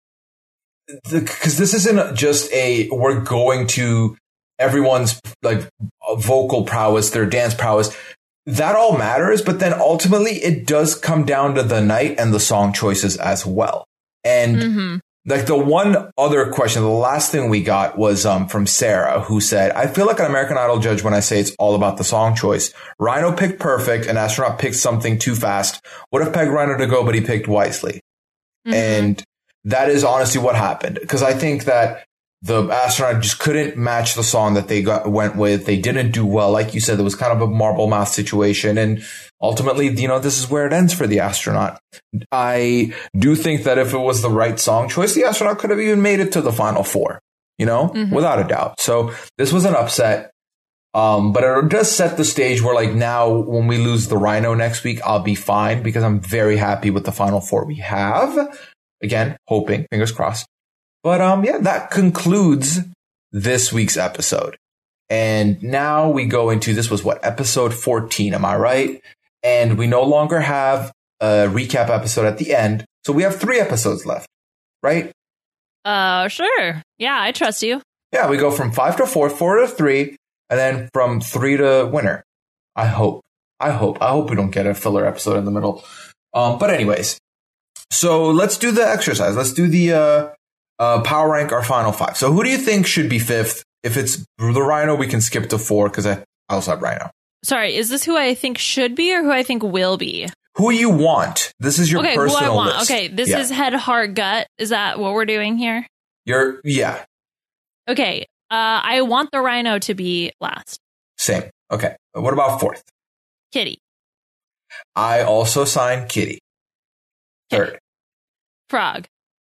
S5: because this isn't just a, we're going to everyone's like vocal prowess, their dance prowess. That all matters, but then ultimately it does come down to the night and the song choices as well. And mm-hmm. like the one other question, the last thing we got was um, from Sarah, who said, I feel like an American Idol judge when I say it's all about the song choice. Rhino picked perfect and astronaut picked something too fast. Would have pegged Rhino to go, but he picked wisely. Mm-hmm. And that is honestly what happened. Because I think that the astronaut just couldn't match the song that they got went with. They didn't do well. Like you said, there was kind of a marble mouth situation. And ultimately, you know, this is where it ends for the astronaut. I do think that if it was the right song choice, the astronaut could have even made it to the final four, you know, mm-hmm. without a doubt. So this was an upset. Um, but it does set the stage where like now when we lose the Rhino next week, I'll be fine because I'm very happy with the final four we have. Again, hoping, fingers crossed. But um, yeah, that concludes this week's episode. And now we go into, this was what, episode fourteen, am I right? And we no longer have a recap episode at the end. So we have three episodes left, right?
S6: Uh, sure. Yeah, I trust you.
S5: Yeah, we go from five to four, four to three, and then from three to winner. I hope. I hope. I hope we don't get a filler episode in the middle. Um, but anyways, so let's do the exercise. Let's do the uh, uh, power rank our final five. So who do you think should be fifth? If it's the Rhino, we can skip to four because I also have Rhino.
S6: Sorry, is this who I think should be or who I think will be?
S5: Who you want. This is your
S6: okay,
S5: personal
S6: who I want.
S5: list.
S6: Okay, this
S5: yeah.
S6: is head, heart, gut. Is that what we're doing here?
S5: You're, yeah.
S6: Okay, uh, I want the Rhino to be last.
S5: Same. Okay. What about fourth?
S6: Kitty.
S5: I also sign Kitty. Third.
S6: Kitty. Frog.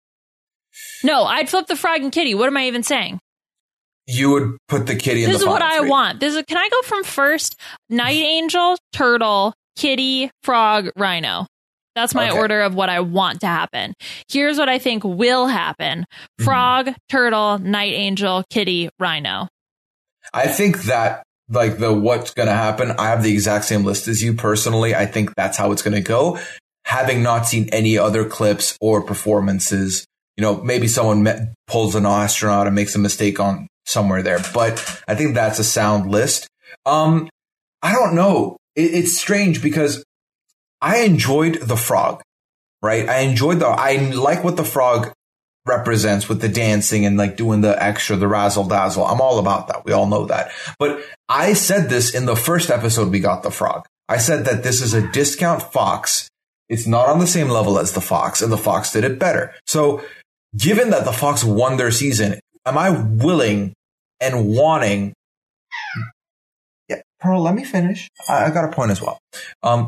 S6: No, I'd flip the frog and Kitty. What am I even saying?
S5: You would put the Kitty in
S6: this
S5: the
S6: This is what
S5: three.
S6: I want. This is. Can I go from first? Night Angel, Turtle, Kitty, Frog, Rhino. That's my okay. order of what I want to happen. Here's what I think will happen. Frog, mm-hmm. Turtle, Night Angel, Kitty, Rhino.
S5: I think that, like, the what's going to happen, I have the exact same list as you personally. I think that's how it's going to go. Having not seen any other clips or performances, you know, maybe someone met, pulls an astronaut and makes a mistake on somewhere there. But I think that's a sound list. Um, I don't know. It, it's strange because I enjoyed the frog, right? I enjoyed the, I like what the frog represents with the dancing and like doing the extra, the razzle dazzle. I'm all about that. We all know that. But I said this in the first episode we got the frog. I said that this is a discount Fox. It's not on the same level as the Fox, and the Fox did it better. So given that the Fox won their season, am I willing and wanting? Yeah, Pearl, let me finish. I, I got a point as well. Um,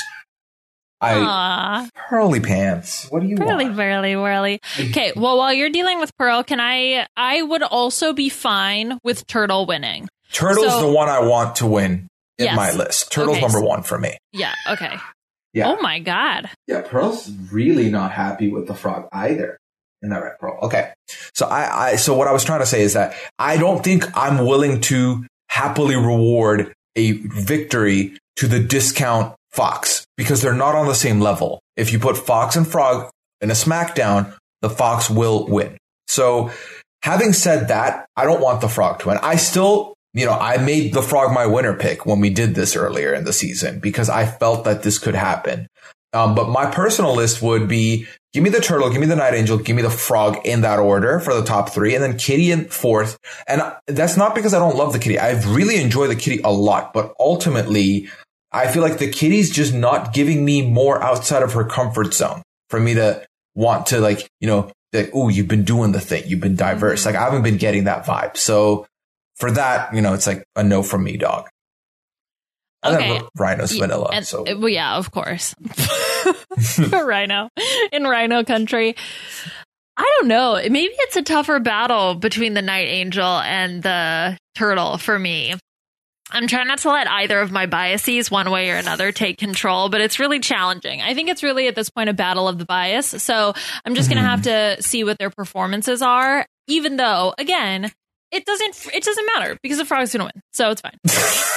S5: I
S6: Aww.
S5: Pearly pants. What do you
S6: Pearly,
S5: want?
S6: Pearly, whirly. Okay, well, while you're dealing with Pearl, can I? I would also be fine with Turtle winning.
S5: Turtle's
S6: so,
S5: the one I want to win in
S6: yes.
S5: my list. Turtle's
S6: okay,
S5: number
S6: so,
S5: one for me.
S6: Yeah. Okay.
S5: Yeah.
S6: Oh my God.
S5: Yeah, Pearl's really not happy with the frog either. Isn't that right, Pearl? Okay. So I, I, so what I was trying to say is that I don't think I'm willing to happily reward a victory to the discount Fox because they're not on the same level. If you put Fox and Frog in a SmackDown, the Fox will win. So having said that, I don't want the frog to win. I still, you know, I made the frog my winner pick when we did this earlier in the season because I felt that this could happen. Um, but my personal list would be, give me the turtle, give me the night angel, give me the frog in that order for the top three, and then kitty in fourth. And that's not because I don't love the kitty. I really enjoy the kitty a lot, but ultimately I feel like the kitty's just not giving me more outside of her comfort zone for me to want to, like, you know, like, oh, you've been doing the thing. You've been diverse. Like, I haven't been getting that vibe. So for that, you know, it's like a no from me, dog. And
S6: okay.
S5: then Rhino's vanilla.
S6: And,
S5: so
S6: well, yeah, of course. Rhino in Rhino country. I don't know. Maybe it's a tougher battle between the night angel and the turtle for me. I'm trying not to let either of my biases, one way or another, take control, but it's really challenging. I think it's really at this point a battle of the bias. So I'm just going to have to see what their performances are, even though, again, it doesn't it doesn't matter because the frog's going to win. So it's fine.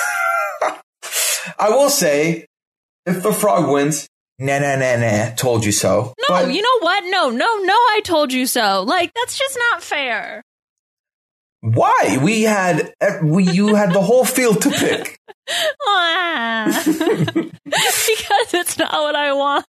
S5: I will say, if the frog wins, nah, nah, nah, nah, told you so.
S6: No,
S5: but
S6: you know what? No, no, no, I told you so. Like, that's just not fair.
S5: Why? We had, we you had the whole field to pick.
S6: Because it's not what I want.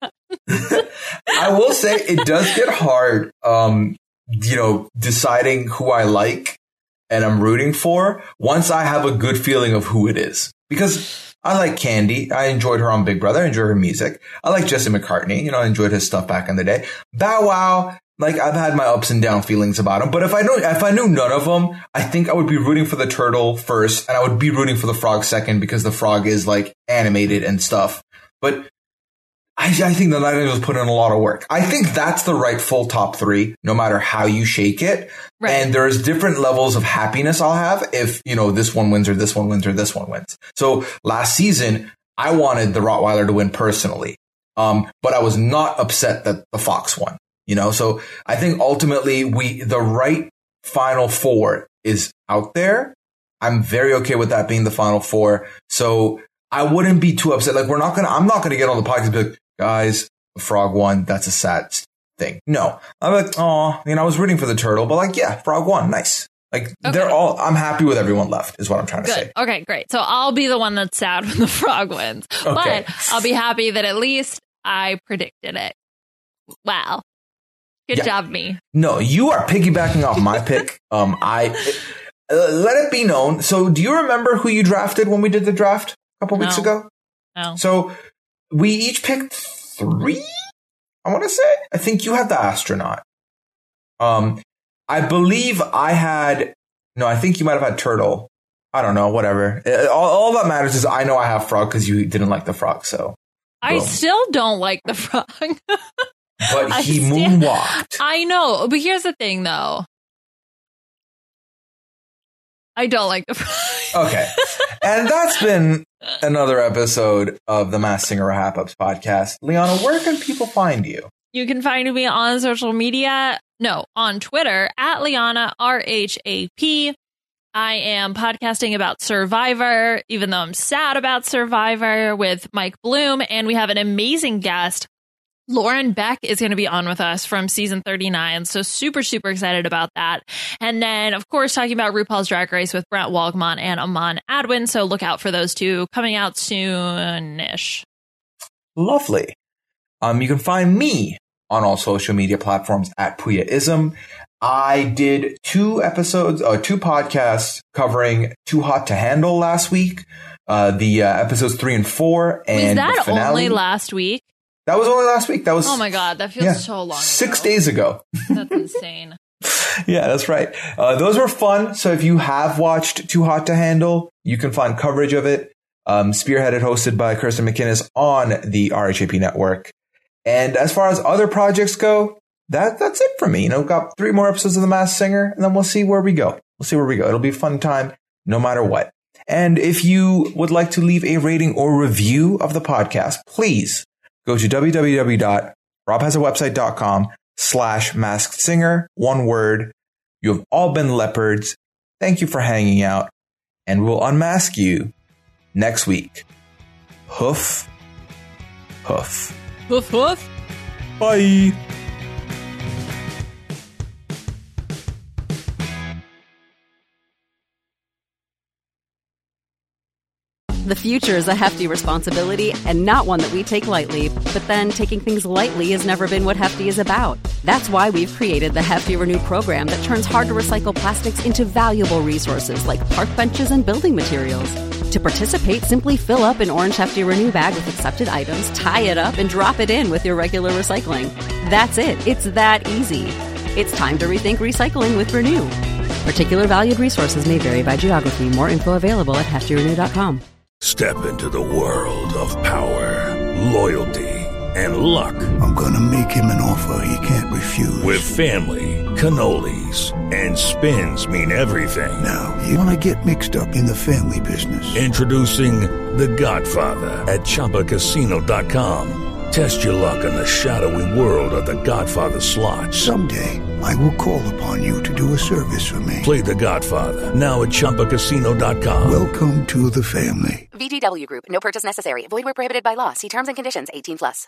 S5: I will say, it does get hard, um, you know, deciding who I like and I'm rooting for once I have a good feeling of who it is. Because I like Candy. I enjoyed her on Big Brother. I enjoy her music. I like Jesse McCartney. You know, I enjoyed his stuff back in the day. Bow Wow. Like, I've had my ups and down feelings about him. But if I know, if I knew none of them, I think I would be rooting for the turtle first, and I would be rooting for the frog second because the frog is like animated and stuff. But I, I think the night angel put in a lot of work. I think that's the rightful top three, no matter how you shake it. Right. And there's different levels of happiness I'll have if, you know, this one wins or this one wins or this one wins. So last season, I wanted the Rottweiler to win personally. Um, but I was not upset that the fox won, you know? So I think ultimately we, the right final four is out there. I'm very okay with that being the final four. So I wouldn't be too upset. Like, we're not going to, I'm not going to get on the podcast and be like, guys, the frog won. That's a sad thing. No, I'm like, oh, you know, I was rooting for the turtle, but like, yeah, frog won. Nice. Like, okay. They're all, I'm happy with everyone left is what I'm trying to
S6: Good.
S5: say.
S6: Okay, great. So I'll be the one that's sad when the frog wins, okay. But I'll be happy that at least I predicted it. Wow. Good yeah. job, me.
S5: No, you are piggybacking off my pick. Um, I, uh, let it be known. So do you remember who you drafted when we did the draft a couple
S6: no.
S5: weeks ago?
S6: No.
S5: So we each picked three, I want to say. I think you had the astronaut. Um, I believe I had, no, I think you might have had turtle. I don't know, whatever. All, all that matters is I know I have frog because you didn't like the frog, so.
S6: I boom. Still don't like the frog.
S5: But he still, moonwalked.
S6: I know, but here's the thing, though. I don't like the frog.
S5: Okay. And that's been another episode of the Masked Singer Wrap-Ups podcast. Liana, where can people find you?
S6: You can find me on social media. No, on Twitter at Liana R H A P. I am podcasting about Survivor, even though I'm sad about Survivor, with Mike Bloom. And we have an amazing guest. Lauren Beck is going to be on with us from season thirty-nine. So super, super excited about that. And then, of course, talking about RuPaul's Drag Race with Brent Walgmont and Aman Adwin. So look out for those two coming out soon-ish.
S5: Lovely. Um, you can find me on all social media platforms at Puyaism. I did two episodes, uh, two podcasts covering Too Hot to Handle last week. Uh, the uh, episodes three and four. And
S6: was that
S5: the finale.
S6: Only last week?
S5: That was only last week. That was.
S6: Oh my God, that feels yeah, so long ago.
S5: Six days ago.
S6: That's insane.
S5: Yeah, that's right. Uh, those were fun. So if you have watched Too Hot to Handle, you can find coverage of it. Um, spearheaded, hosted by Kirsten McInnes on the R H A P network. And as far as other projects go, that that's it for me. You know, got three more episodes of The Masked Singer, and then we'll see where we go. We'll see where we go. It'll be a fun time, no matter what. And if you would like to leave a rating or review of the podcast, please go to www.robhasawebsite.com slash masked singer. One word. You have all been leopards. Thank you for hanging out, and we'll unmask you next week. Hoof. Hoof.
S6: Hoof, hoof.
S5: Bye.
S1: The future is a hefty responsibility and not one that we take lightly, but then taking things lightly has never been what Hefty is about. That's why we've created the Hefty Renew program that turns hard-to-recycle plastics into valuable resources like park benches and building materials. To participate, simply fill up an orange Hefty Renew bag with accepted items, tie it up, and drop it in with your regular recycling. That's it. It's that easy. It's time to rethink recycling with Renew. Particular valued resources may vary by geography. More info available at hefty renew dot com.
S2: Step into the world of power, loyalty, and luck.
S3: I'm gonna make him an offer he can't refuse.
S2: With family, cannolis, and spins mean everything.
S3: Now, you wanna get mixed up in the family business.
S2: Introducing The Godfather at Chumba Casino dot com. Test your luck in the shadowy world of The Godfather slot.
S3: Someday, I will call upon you to do a service for me.
S2: Play The Godfather, now at Chumba Casino dot com.
S3: Welcome to the family.
S4: V G W Group. No purchase necessary. Void where prohibited by law. See terms and conditions. eighteen plus.